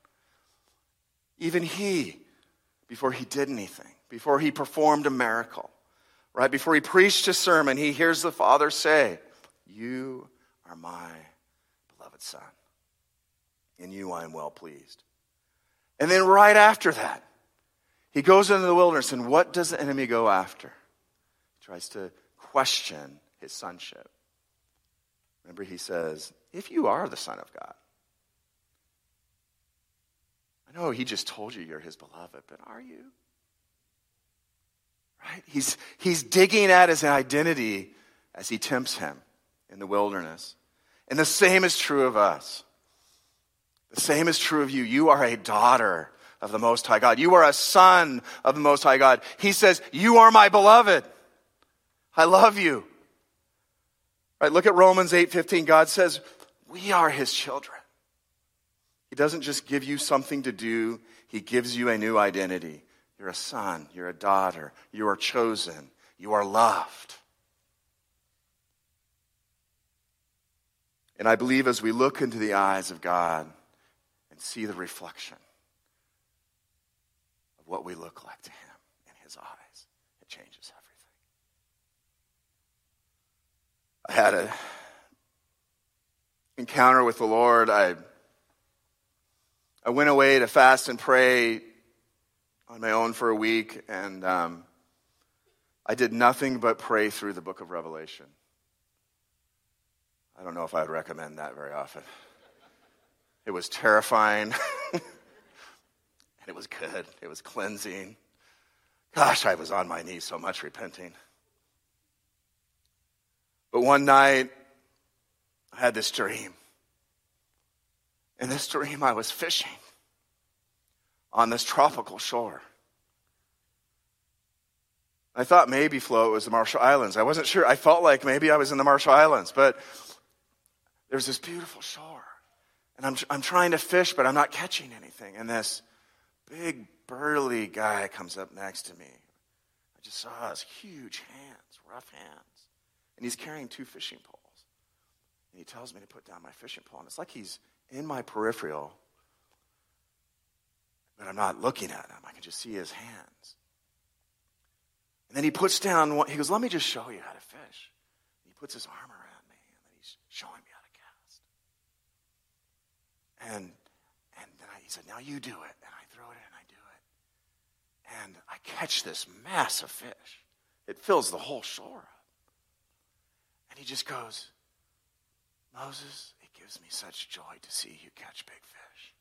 Even he, before he did anything, before he performed a miracle, right? Before he preached a sermon, he hears the Father say, you are my beloved Son. In you I am well pleased. And then right after that, he goes into the wilderness, and what does the enemy go after? He tries to question his sonship. Remember, he says, if you are the Son of God. I know he just told you you're his beloved, but are you? Right? He's, he's digging at his identity as he tempts him in the wilderness. And the same is true of us. The same is true of you. You are a daughter of the Most High God. You are a son of the Most High God. He says, you are my beloved. I love you. Right? Look at Romans eight fifteen. God says, we are his children. He doesn't just give you something to do. He gives you a new identity. You're a son. You're a daughter. You are chosen. You are loved. And I believe as we look into the eyes of God and see the reflection of what we look like to him in his eyes, it changes everything. I had an encounter with the Lord. I, I went away to fast and pray on my own for a week, and um, I did nothing but pray through the book of Revelation. I don't know if I would recommend that very often. It was terrifying, and it was good. It was cleansing. Gosh, I was on my knees so much repenting. But one night, I had this dream. In this dream, I was fishing on this tropical shore. I thought maybe, Flo, it was the Marshall Islands. I wasn't sure. I felt like maybe I was in the Marshall Islands, but there's this beautiful shore. And I'm I'm trying to fish, but I'm not catching anything. And this big, burly guy comes up next to me. I just saw his huge hands, rough hands. And he's carrying two fishing poles. And he tells me to put down my fishing pole. And it's like he's in my peripheral, but I'm not looking at him. I can just see his hands. And then he puts down one, he goes, let me just show you how to fish. He puts his arm around me, and then he's showing me how to cast. And and then I, he said, now you do it. And I throw it and I do it. And I catch this massive fish. It fills the whole shore up. And he just goes, Moses, it gives me such joy to see you catch big fish.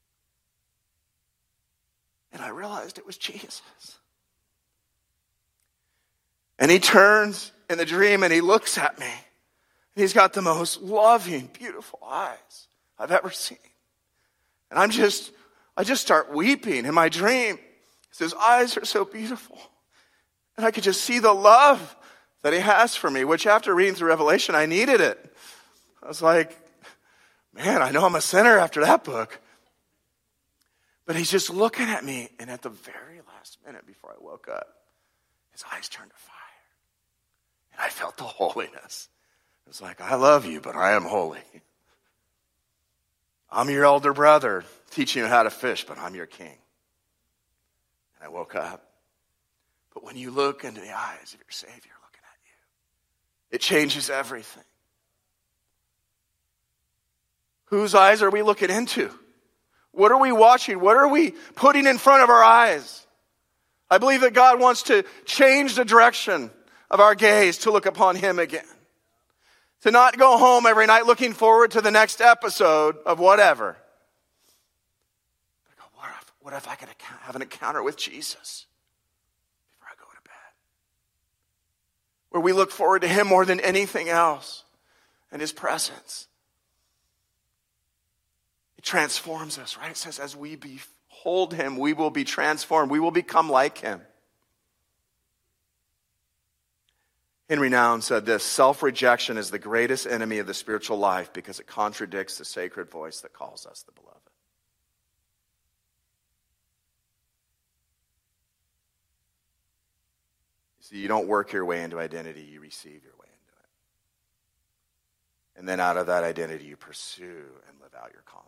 And I realized it was Jesus. And he turns in the dream and he looks at me. And he's got the most loving, beautiful eyes I've ever seen. And I'm just, I just start weeping in my dream. His eyes are so beautiful. And I could just see the love that he has for me, which after reading through Revelation, I needed it. I was like, man, I know I'm a sinner after that book. But he's just looking at me. And at the very last minute before I woke up, his eyes turned to fire. And I felt the holiness. It was like, I love you, but I am holy. I'm your elder brother teaching you how to fish, but I'm your king. And I woke up. But when you look into the eyes of your Savior looking at you, it changes everything. Whose eyes are we looking into? What are we watching? What are we putting in front of our eyes? I believe that God wants to change the direction of our gaze to look upon him again. To not go home every night looking forward to the next episode of whatever. But go, what if, what if I could have an encounter with Jesus before I go to bed? Where we look forward to him more than anything else and his presence. It transforms us, right? It says as we behold him, we will be transformed. We will become like him. Henry Nouwen said this, self-rejection is the greatest enemy of the spiritual life because it contradicts the sacred voice that calls us the beloved. You see, you don't work your way into identity, you receive your way into it. And then out of that identity, you pursue and live out your calling.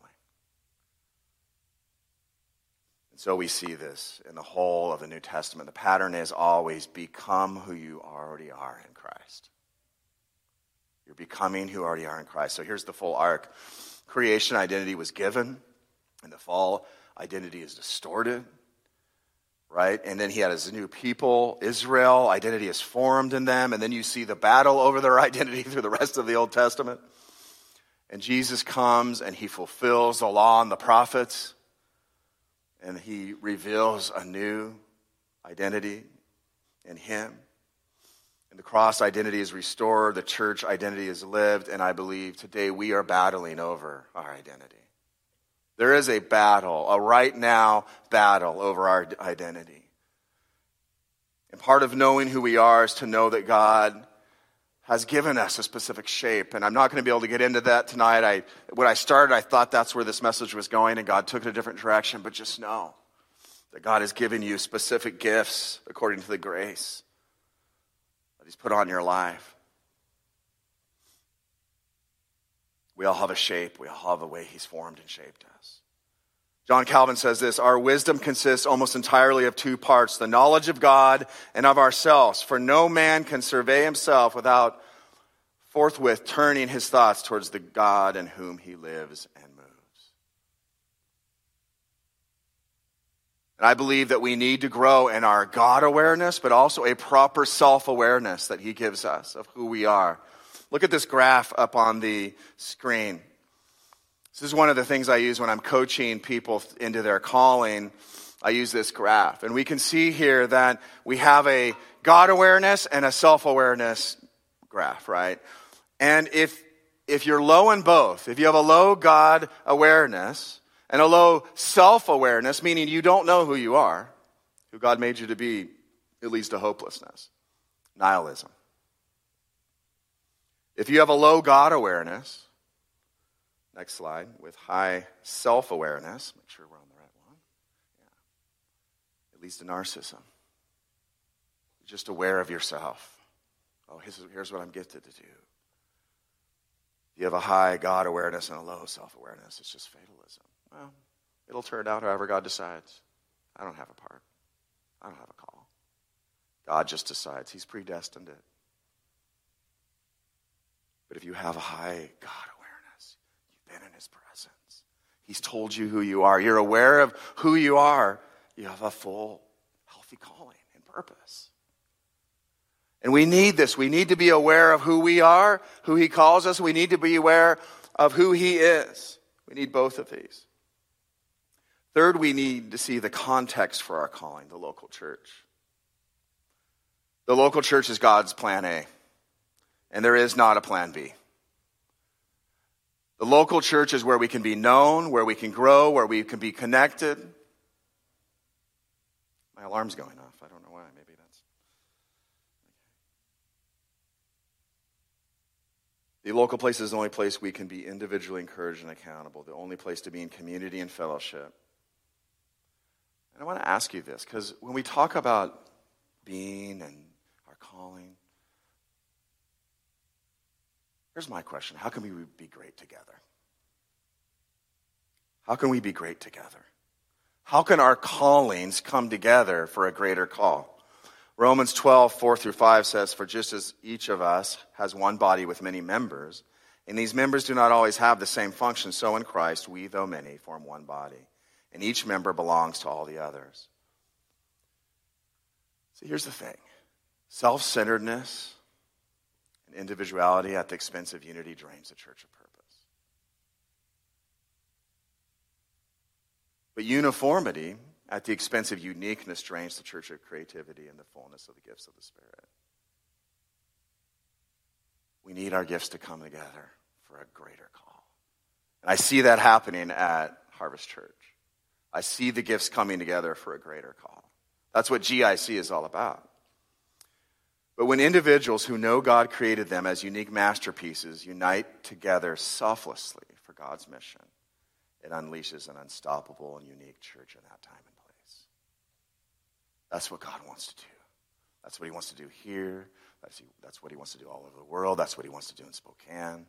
So we see this in the whole of the New Testament. The pattern is always become who you already are in Christ. You're becoming who you already are in Christ. So here's the full arc. Creation identity was given. In the fall, identity is distorted. Right? And then he had his new people, Israel. Identity is formed in them. And then you see the battle over their identity through the rest of the Old Testament. And Jesus comes and he fulfills the law and the prophets. And he reveals a new identity in him. In the cross, identity is restored, the church identity is lived, and I believe today we are battling over our identity. There is a battle, a right now battle over our identity. And part of knowing who we are is to know that God has given us a specific shape. And I'm not going to be able to get into that tonight. I, when I started, I thought that's where this message was going, and God took it a different direction. But just know that God has given you specific gifts according to the grace that he's put on your life. We all have a shape. We all have a way he's formed and shaped us. John Calvin says this: our wisdom consists almost entirely of two parts, the knowledge of God and of ourselves. For no man can survey himself without forthwith turning his thoughts towards the God in whom he lives and moves. And I believe that we need to grow in our God awareness, but also a proper self-awareness that he gives us of who we are. Look at this graph up on the screen. This is one of the things I use when I'm coaching people into their calling. I use this graph. And we can see here that we have a God awareness and a self-awareness graph, right? And if if you're low in both, if you have a low God awareness and a low self-awareness, meaning you don't know who you are, who God made you to be, it leads to hopelessness, nihilism. If you have a low God awareness, next slide, with high self-awareness, make sure we're on the right one. Yeah. It leads to narcissism. You're just aware of yourself. Oh, here's, here's what I'm gifted to do. You have a high God awareness and a low self-awareness. It's just fatalism. Well, it'll turn out however God decides. I don't have a part. I don't have a call. God just decides. He's predestined it. But if you have a high God awareness, you've been in his presence. He's told you who you are. You're aware of who you are. You have a full, healthy calling and purpose. And we need this. We need to be aware of who we are, who he calls us. We need to be aware of who he is. We need both of these. Third, we need to see the context for our calling, the local church. The local church is God's plan A. And there is not a plan B. The local church is where we can be known, where we can grow, where we can be connected. My alarm's going off. I don't know why. Maybe that's... The local place is the only place we can be individually encouraged and accountable. The only place to be in community and fellowship. And I want to ask you this, because when we talk about being and our calling, here's my question. How can we be great together? How can we be great together? How can our callings come together for a greater call? Romans twelve, four through five says, for just as each of us has one body with many members, and these members do not always have the same function, so in Christ we, though many, form one body, and each member belongs to all the others. So here's the thing. Self-centeredness and individuality at the expense of unity drains the church of purpose. But uniformity at the expense of uniqueness drains the church of creativity and the fullness of the gifts of the Spirit. We need our gifts to come together for a greater call. And I see that happening at Harvest Church. I see the gifts coming together for a greater call. That's what G I C is all about. But when individuals who know God created them as unique masterpieces unite together selflessly for God's mission, it unleashes an unstoppable and unique church in that time and place. That's what God wants to do. That's what he wants to do here. That's, that's what he wants to do all over the world. That's what he wants to do in Spokane.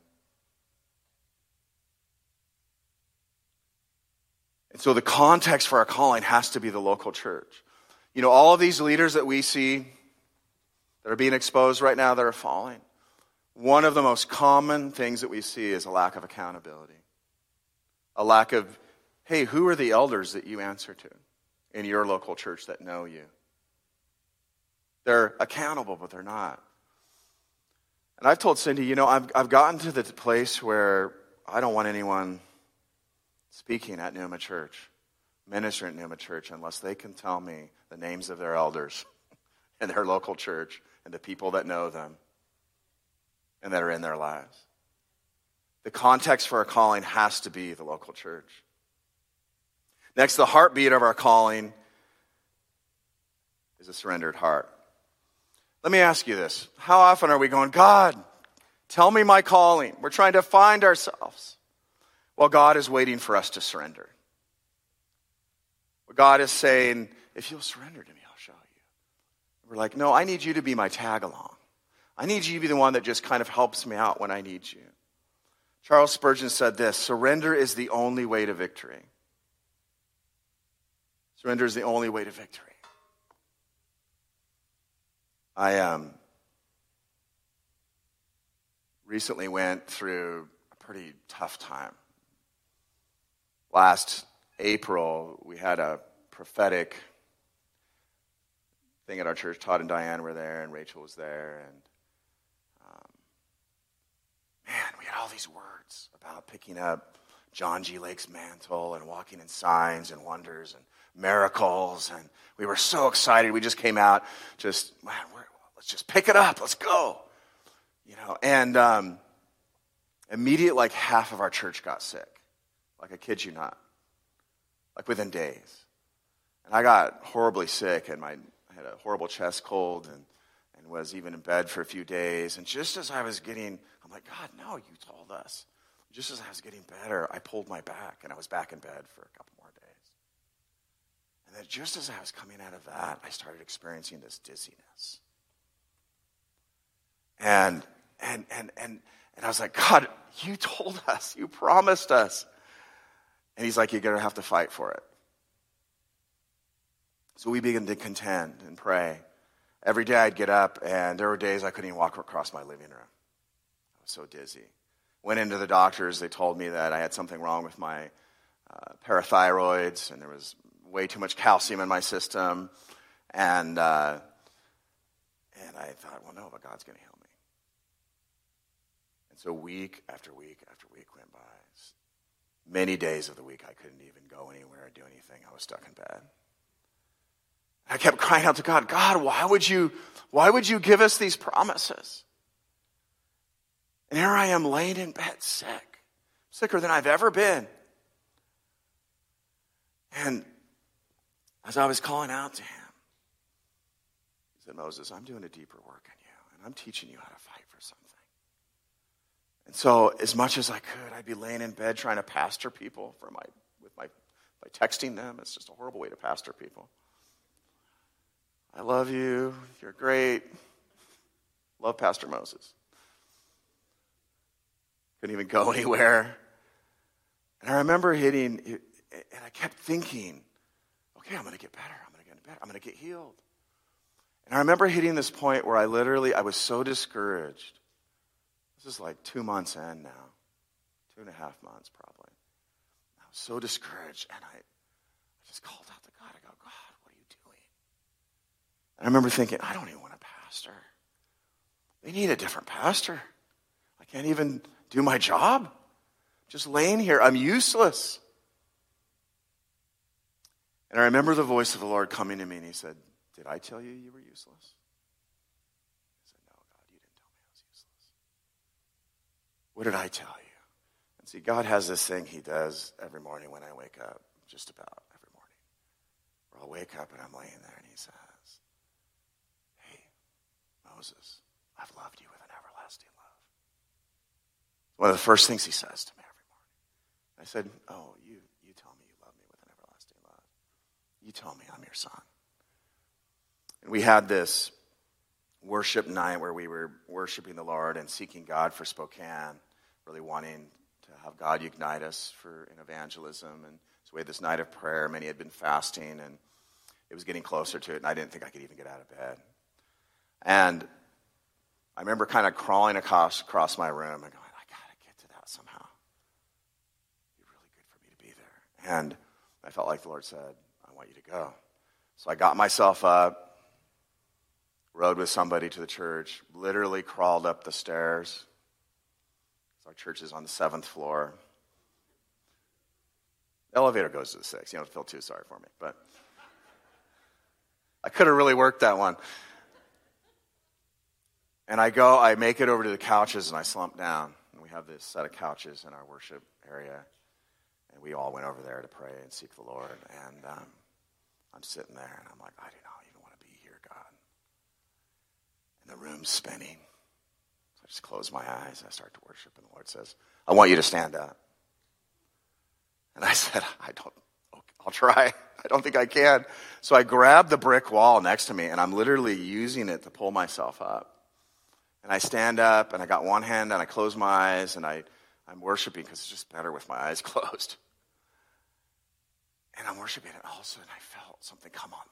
And so the context for our calling has to be the local church. You know, all of these leaders that we see that are being exposed right now that are falling, one of the most common things that we see is a lack of accountability. A lack of, hey, who are the elders that you answer to in your local church that know you? They're accountable, but they're not. And I've told Cindy, you know, I've, I've gotten to the place where I don't want anyone speaking at Pneuma Church, ministering at Pneuma Church, unless they can tell me the names of their elders and their local church and the people that know them and that are in their lives. The context for our calling has to be the local church. Next, the heartbeat of our calling is a surrendered heart. Let me ask you this. How often are we going, God, tell me my calling? We're trying to find ourselves. Well, God is waiting for us to surrender. Well, God is saying, if you'll surrender to me, I'll show you. We're like, no, I need you to be my tag along. I need you to be the one that just kind of helps me out when I need you. Charles Spurgeon said this, surrender is the only way to victory. Surrender is the only way to victory. I um, recently went through a pretty tough time. Last April, we had a prophetic thing at our church. Todd and Diane were there, and Rachel was there. And um, man, we had all these words about picking up John G. Lake's mantle and walking in signs and wonders and miracles. And we were so excited. We just came out, just, man, we're, let's just pick it up. Let's go. You know, and um, immediately, like half of our church got sick. Like, I kid you not. Like within days. And I got horribly sick, and my I had a horrible chest cold, and, and was even in bed for a few days. And just as I was getting, I'm like, God, no, you told us. Just as I was getting better, I pulled my back, and I was back in bed for a couple more days. And then just as I was coming out of that, I started experiencing this dizziness. And and and and and I was like, God, you told us, you promised us. And he's like, you're going to have to fight for it. So we began to contend and pray. Every day I'd get up, and there were days I couldn't even walk across my living room. I was so dizzy. Went into the doctors. They told me that I had something wrong with my uh, parathyroids, and there was way too much calcium in my system. And uh, and I thought, well, no, but God's going to heal me. And so week after week after week went by. Many days of the week I couldn't even go anywhere or do anything. I was stuck in bed. I kept crying out to God, God, why would you, why would you give us these promises? And here I am laying in bed sick, sicker than I've ever been. And as I was calling out to him, he said, Moses, I'm doing a deeper work in you, and I'm teaching you how to fight for something. And so as much as I could, I'd be laying in bed trying to pastor people for my, with my, by texting them. It's just a horrible way to pastor people. I love you. You're great. Love Pastor Moses. Couldn't even go anywhere. And I remember hitting, and I kept thinking, okay, I'm going to get better. I'm going to get better. I'm going to get healed. And I remember hitting this point where I literally, I was so discouraged. This is like two months in now. Two and a half months probably. I was so discouraged, and I, I just called out to God. I go, God, what are you doing? And I remember thinking, I don't even want a pastor. They need a different pastor. I can't even do my job. Just laying here. I'm useless. And I remember the voice of the Lord coming to me, and he said, did I tell you you were useless? What did I tell you? And see, God has this thing he does every morning when I wake up, just about every morning. Where I'll wake up and I'm laying there and he says, hey, Moses, I've loved you with an everlasting love. One of the first things he says to me every morning. I said, oh, you, you tell me you love me with an everlasting love. You tell me I'm your son. And we had this worship night where we were worshiping the Lord and seeking God for Spokane, really wanting to have God unite us for in evangelism. And so we had this night of prayer. Many had been fasting, and it was getting closer to it, and I didn't think I could even get out of bed. And I remember kind of crawling across, across my room and going, I got to get to that somehow. It'd be really good for me to be there. And I felt like the Lord said, I want you to go. So I got myself up, rode with somebody to the church, literally crawled up the stairs. Our church is on the seventh floor. The elevator goes to the sixth. You don't feel too sorry for me, but I could have really worked that one. And I go, I make it over to the couches, and I slump down. And we have this set of couches in our worship area. And we all went over there to pray and seek the Lord. And um, I'm sitting there, and I'm like, I do not even want to be here, God. And the room's spinning. So I just close my eyes, and I start to worship. And the Lord says, I want you to stand up. And I said, I don't, okay, I'll try. I don't think I can. So I grabbed the brick wall next to me, and I'm literally using it to pull myself up. And I stand up, and I got one hand, and I close my eyes, and I, I'm worshiping because it's just better with my eyes closed. And I'm worshiping, and all of a sudden I felt something come on me.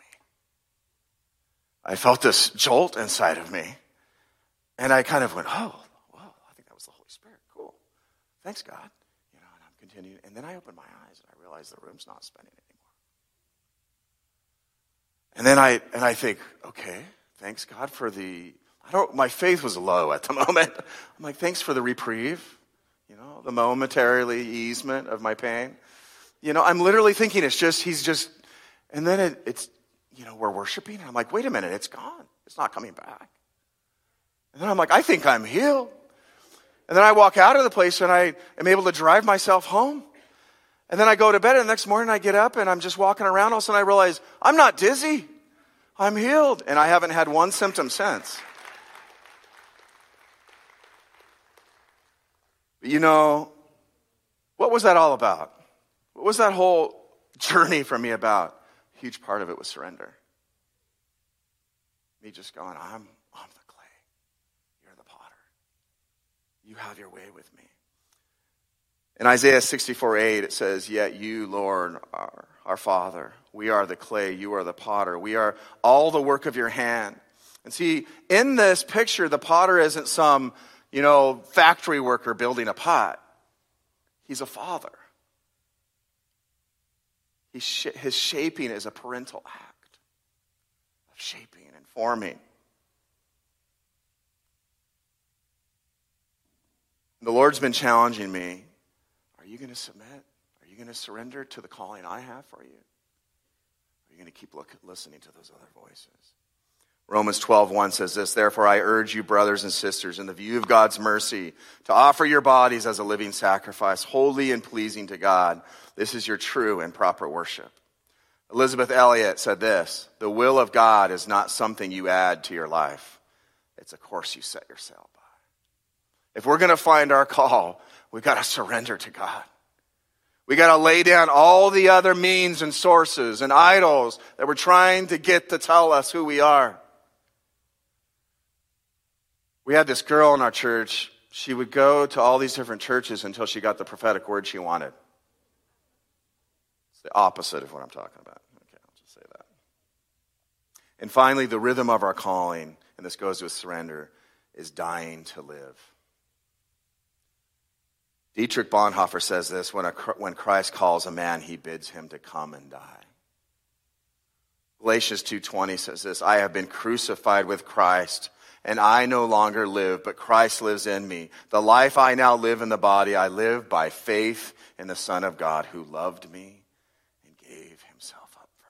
I felt this jolt inside of me. And I kind of went, oh, wow, I think that was the Holy Spirit. Cool. Thanks, God. You know, and I'm continuing. And then I opened my eyes, and I realized the room's not spinning anymore. And then I and I think, okay, thanks, God, for the, I don't, my faith was low at the moment. I'm like, thanks for the reprieve, you know, the momentarily easement of my pain. You know, I'm literally thinking it's just, he's just, and then it, it's, you know, we're worshiping. And I'm like, wait a minute, it's gone. It's not coming back. And then I'm like, I think I'm healed. And then I walk out of the place and I am able to drive myself home. And then I go to bed, and the next morning I get up and I'm just walking around. All of a sudden I realize I'm not dizzy. I'm healed. And I haven't had one symptom since. But you know, what was that all about? What was that whole journey for me about? A huge part of it was surrender. Me just going, I'm, I'm the clay. You're the potter. You have your way with me. In Isaiah sixty-four eight, it says, yet you, Lord, are our Father. We are the clay. You are the potter. We are all the work of your hand. And see, in this picture, the potter isn't some, you know, factory worker building a pot. He's a father. He's sh- his shaping is a parental act of shaping and forming. The Lord's been challenging me. Are you going to submit? Are you going to surrender to the calling I have for you? Are you going to keep look, listening to those other voices? Romans twelve one says this, therefore I urge you, brothers and sisters, in the view of God's mercy, to offer your bodies as a living sacrifice, holy and pleasing to God. This is your true and proper worship. Elizabeth Elliot said this, the will of God is not something you add to your life. It's a course you set your sail by. If we're going to find our call, we've got to surrender to God. We got to lay down all the other means and sources and idols that we're trying to get to tell us who we are. We had this girl in our church. She would go to all these different churches until she got the prophetic word she wanted. It's the opposite of what I'm talking about. Okay, I'll just say that. And finally, the rhythm of our calling, and this goes with surrender, is dying to live. Dietrich Bonhoeffer says this, when, a, when Christ calls a man, he bids him to come and die. Galatians two twenty says this, I have been crucified with Christ, and I no longer live, but Christ lives in me. The life I now live in the body, I live by faith in the Son of God who loved me and gave himself up for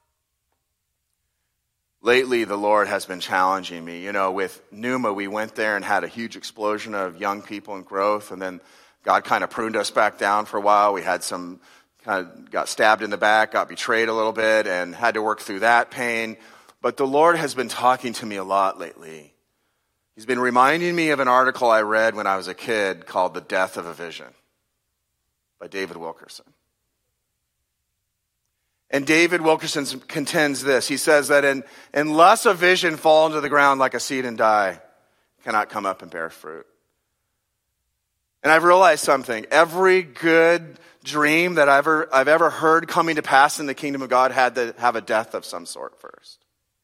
me. Lately, the Lord has been challenging me. You know, with Numa, we went there and had a huge explosion of young people and growth, and then God kind of pruned us back down for a while. We had some, kind of got stabbed in the back, got betrayed a little bit, and had to work through that pain. But the Lord has been talking to me a lot lately. He's been reminding me of an article I read when I was a kid called The Death of a Vision by David Wilkerson. And David Wilkerson contends this. He says that in, unless a vision fall into the ground like a seed and die, it cannot come up and bear fruit. And I've realized something. Every good dream that I've ever, I've ever heard coming to pass in the kingdom of God had to have a death of some sort first.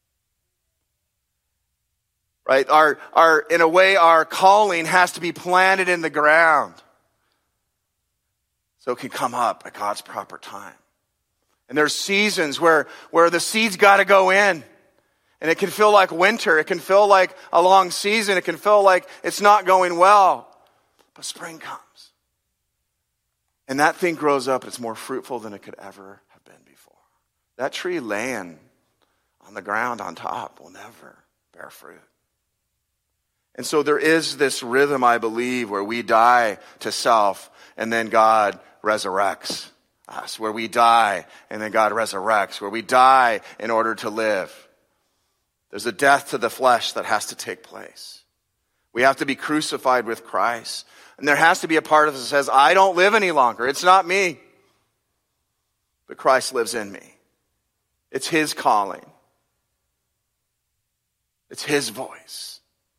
Right? Our, our, in a way, our calling has to be planted in the ground so it can come up at God's proper time. And there's seasons where, where the seed's got to go in. And it can feel like winter. It can feel like a long season. It can feel like it's not going well. But spring comes. And that thing grows up. It's more fruitful than it could ever have been before. That tree laying on the ground on top will never bear fruit. And so there is this rhythm, I believe, where we die to self and then God resurrects us, where we die and then God resurrects, where we die in order to live. There's a death to the flesh that has to take place. We have to be crucified with Christ. And there has to be a part of us that says, I don't live any longer. It's not me. But Christ lives in me. It's his calling. It's his voice.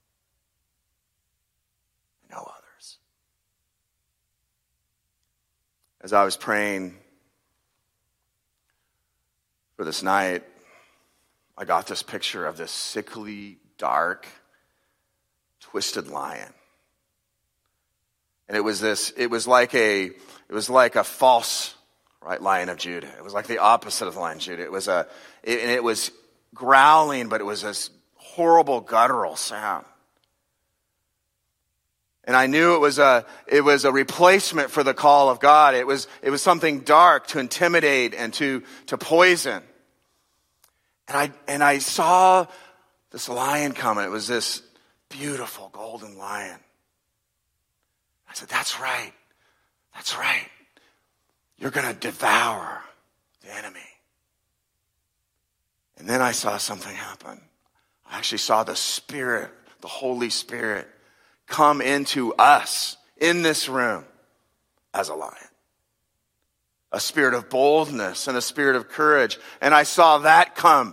No others. As I was praying for this night, I got this picture of this sickly, dark, twisted lion. And it was this, it was like a, it was like a false, right, Lion of Judah. It was like the opposite of the Lion of Judah. It was a, it, and it was growling, but it was this horrible guttural sound. And I knew it was a, it was a replacement for the call of God. It was, it was something dark to intimidate and to, to poison. And I, and I saw this lion coming. It was this beautiful golden lion. I said, that's right. That's right. You're going to devour the enemy. And then I saw something happen. I actually saw the Spirit, the Holy Spirit, come into us in this room as a lion. A spirit of boldness and a spirit of courage. And I saw that come.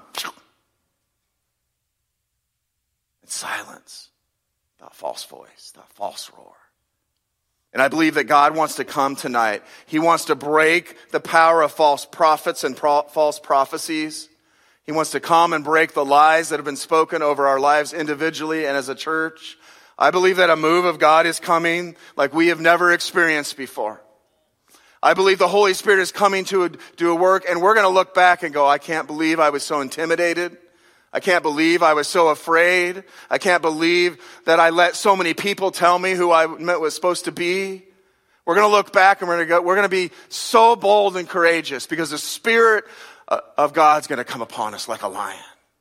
And silence. That false voice, that false roar. And I believe that God wants to come tonight. He wants to break the power of false prophets and pro- false prophecies. He wants to come and break the lies that have been spoken over our lives individually and as a church. I believe that a move of God is coming like we have never experienced before. I believe the Holy Spirit is coming to do a work, and we're going to look back and go, I can't believe I was so intimidated. I can't believe I was so afraid. I can't believe that I let so many people tell me who I was supposed to be. We're going to look back and we're going to go, we're going to be so bold and courageous because the Spirit of God's going to come upon us like a lion.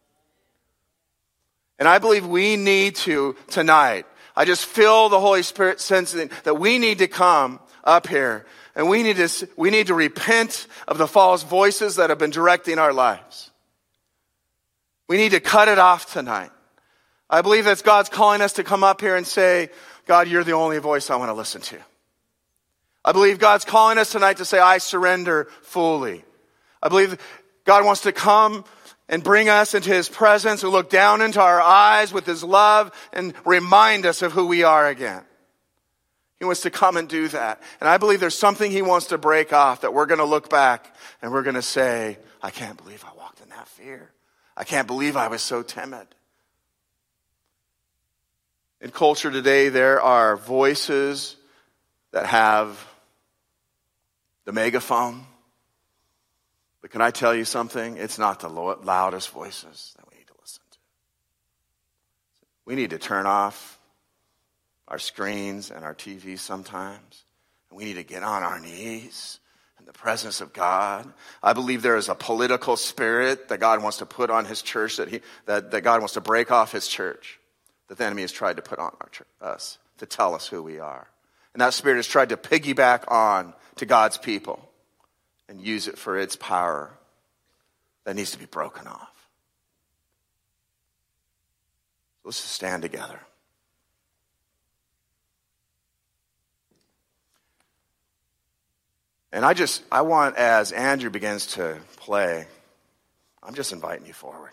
And I believe we need to tonight. I just feel the Holy Spirit sensing that we need to come up here and we need to, we need to repent of the false voices that have been directing our lives. We need to cut it off tonight. I believe that God's calling us to come up here and say, God, you're the only voice I want to listen to. I believe God's calling us tonight to say, I surrender fully. I believe God wants to come and bring us into his presence and look down into our eyes with his love and remind us of who we are again. He wants to come and do that. And I believe there's something he wants to break off that we're going to look back and we're going to say, I can't believe I walked in that fear. I can't believe I was so timid. In culture today, there are voices that have the megaphone. But can I tell you something? It's not the loudest voices that we need to listen to. We need to turn off our screens and our T Vs sometimes. And we need to get on our knees in the presence of God. I believe there is a political spirit that God wants to put on his church, that he that, that God wants to break off his church, that the enemy has tried to put on our church, us to tell us who we are. And that spirit has tried to piggyback on to God's people and use it for its power that needs to be broken off. Let's just stand together. And I just, I want, as Andrew begins to play, I'm just inviting you forward.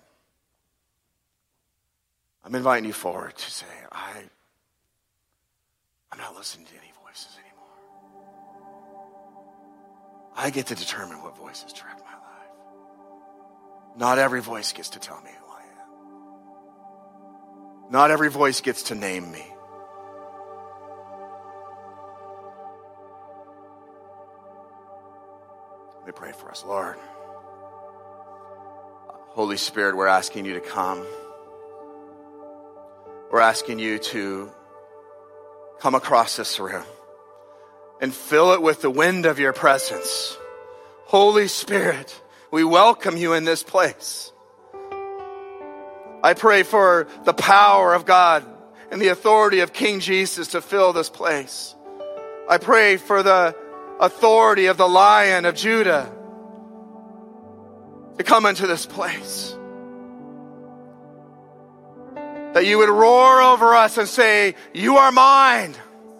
I'm inviting you forward to say, I, I'm not listening to any voices anymore. I get to determine what voices direct my life. Not every voice gets to tell me who I am. Not every voice gets to name me. Let me pray for us, Lord. Holy Spirit, we're asking you to come. We're asking you to come across this room and fill it with the wind of your presence. Holy Spirit, we welcome you in this place. I pray for the power of God and the authority of King Jesus to fill this place. I pray for the authority of the Lion of Judah to come into this place. That you would roar over us and say, you are mine.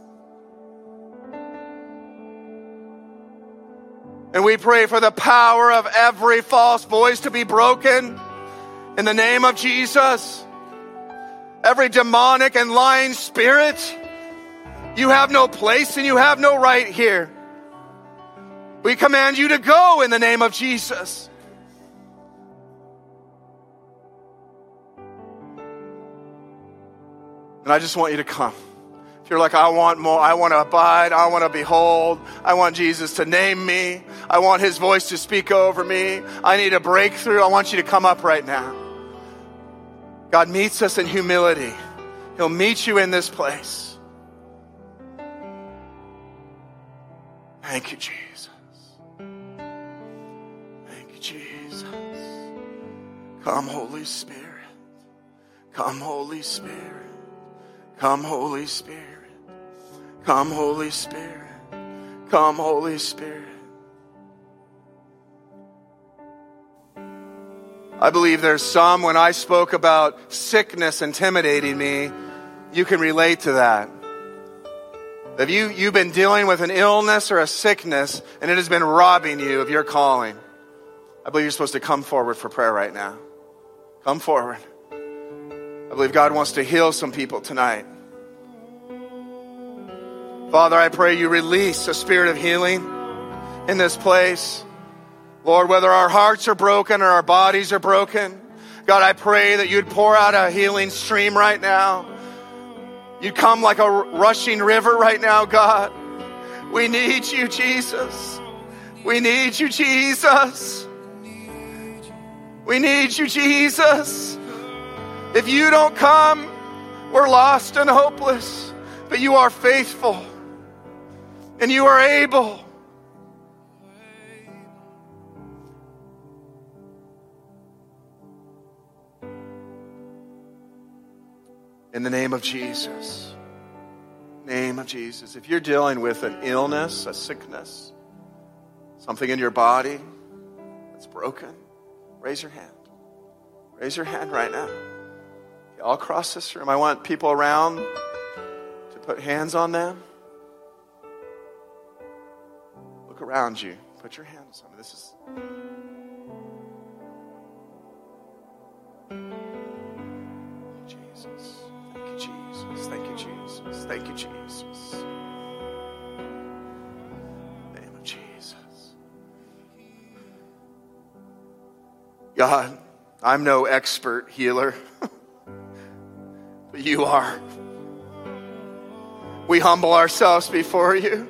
And we pray for the power of every false voice to be broken in the name of Jesus. Every demonic and lying spirit, you have no place and you have no right here. We command you to go in the name of Jesus. And I just want you to come. If you're like, I want more, I want to abide, I want to behold, I want Jesus to name me, I want his voice to speak over me, I need a breakthrough, I want you to come up right now. God meets us in humility. He'll meet you in this place. Thank you, Jesus. Thank you, Jesus. Come, Holy Spirit. Come, Holy Spirit. Come, Holy Spirit. Come, Holy Spirit. Come, Holy Spirit. I believe there's some, when I spoke about sickness intimidating me, you can relate to that. If you, you've been dealing with an illness or a sickness and it has been robbing you of your calling, I believe you're supposed to come forward for prayer right now. Come forward. I believe God wants to heal some people tonight. Father, I pray you release a spirit of healing in this place. Lord, whether our hearts are broken or our bodies are broken, God, I pray that you'd pour out a healing stream right now. You'd come like a rushing river right now, God. We need you, Jesus. We need you, Jesus. We need you, Jesus. If you don't come, we're lost and hopeless. But you are faithful. And you are able. In the name of Jesus. Name of Jesus. If you're dealing with an illness, a sickness, something in your body that's broken, raise your hand. Raise your hand right now. All across this room. I want people around to put hands on them. Look around you. Put your hands on them. This is... Jesus. Thank you, Jesus. Thank you, Jesus. Thank you, Jesus. In the name of Jesus. God, I'm no expert healer. But you are. We humble ourselves before you.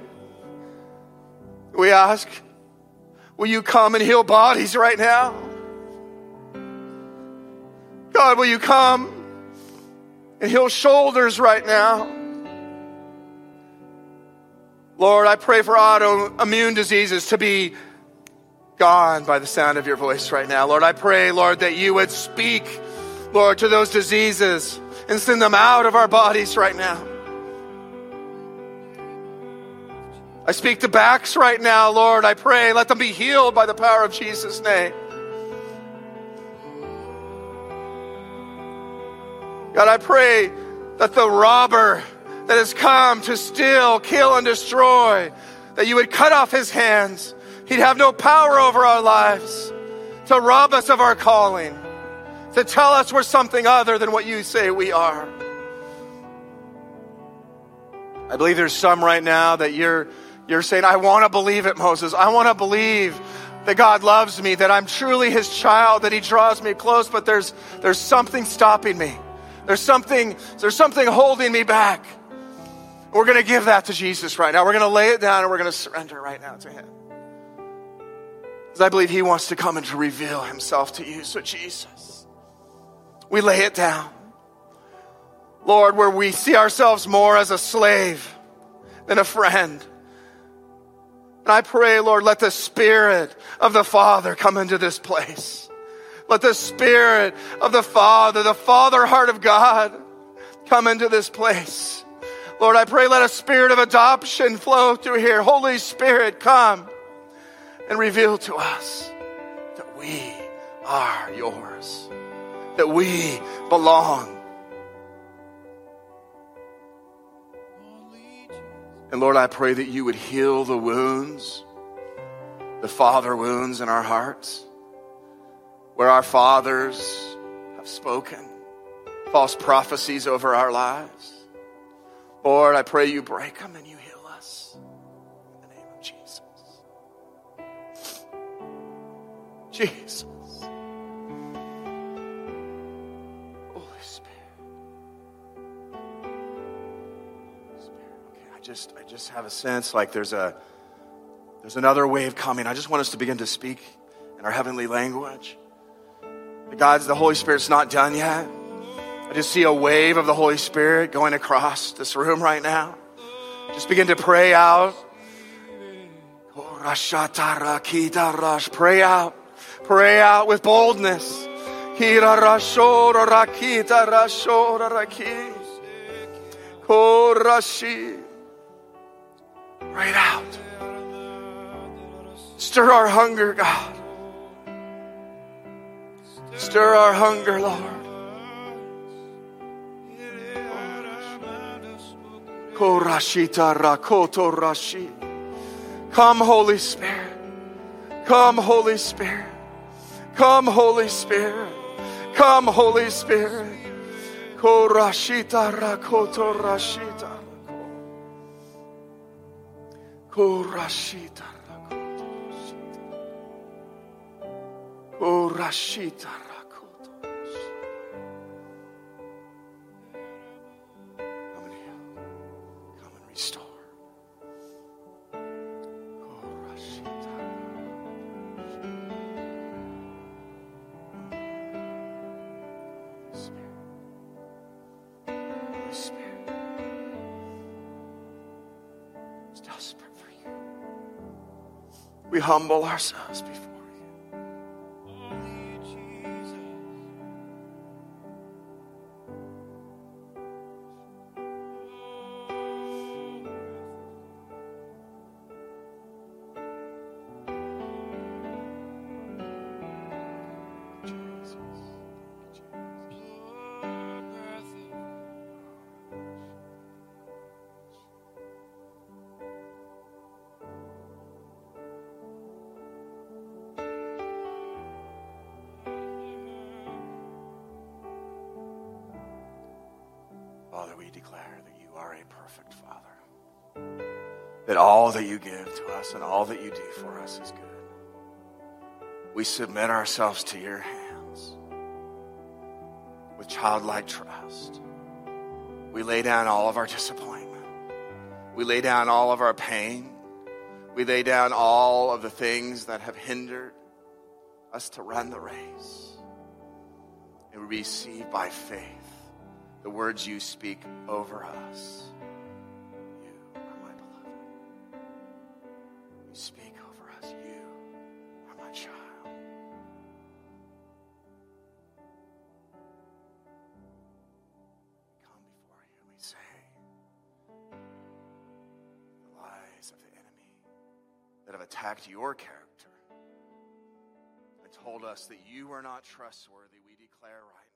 We ask, will you come and heal bodies right now? God, will you come and heal shoulders right now? Lord, I pray for autoimmune diseases to be gone by the sound of your voice right now. Lord, I pray, Lord, that you would speak, Lord, to those diseases and send them out of our bodies right now. I speak to backs right now, Lord. I pray, let them be healed by the power of Jesus' name. God, I pray that the robber that has come to steal, kill, and destroy, that you would cut off his hands. He'd have no power over our lives to rob us of our calling, to tell us we're something other than what you say we are. I believe there's some right now that you're you're saying, I want to believe it, Moses. I want to believe that God loves me, that I'm truly his child, that he draws me close, but there's there's something stopping me. There's something, there's something holding me back. We're going to give that to Jesus right now. We're going to lay it down and we're going to surrender right now to him. Because I believe he wants to come and to reveal himself to you. So Jesus, we lay it down. Lord, where we see ourselves more as a slave than a friend. And I pray, Lord, let the Spirit of the Father come into this place. Let the Spirit of the Father, the Father heart of God, come into this place. Lord, I pray let a spirit of adoption flow through here. Holy Spirit, come and reveal to us that we are yours, that we belong. And Lord, I pray that you would heal the wounds, the father wounds in our hearts, where our fathers have spoken false prophecies over our lives. Lord, I pray you break them and you heal us. In the name of Jesus. Jesus. Holy Spirit. Holy Spirit. Okay, I just I just have a sense like there's a there's another wave coming. I just want us to begin to speak in our heavenly language. The God's the Holy Spirit's not done yet. I just see a wave of the Holy Spirit going across this room right now. Just begin to pray out. Pray out. Pray out with boldness. Right out. Stir our hunger, God. Stir our hunger, Lord. Come, Holy Spirit. Come, Holy Spirit. Come, Holy Spirit. Come, Holy Spirit. Korashita rakoto rashita. Korashita rakoto rashita. Korashita rakoto. Restore. Holy Spirit. It's desperate for you. We humble ourselves before you. Father, we declare that you are a perfect Father. That all that you give to us and all that you do for us is good. We submit ourselves to your hands with childlike trust. We lay down all of our disappointment. We lay down all of our pain. We lay down all of the things that have hindered us to run the race. And we receive by faith the words you speak over us. You are my beloved. You speak over us. You are my child. We come before you and we say, the lies of the enemy that have attacked your character and told us that you are not trustworthy, we declare right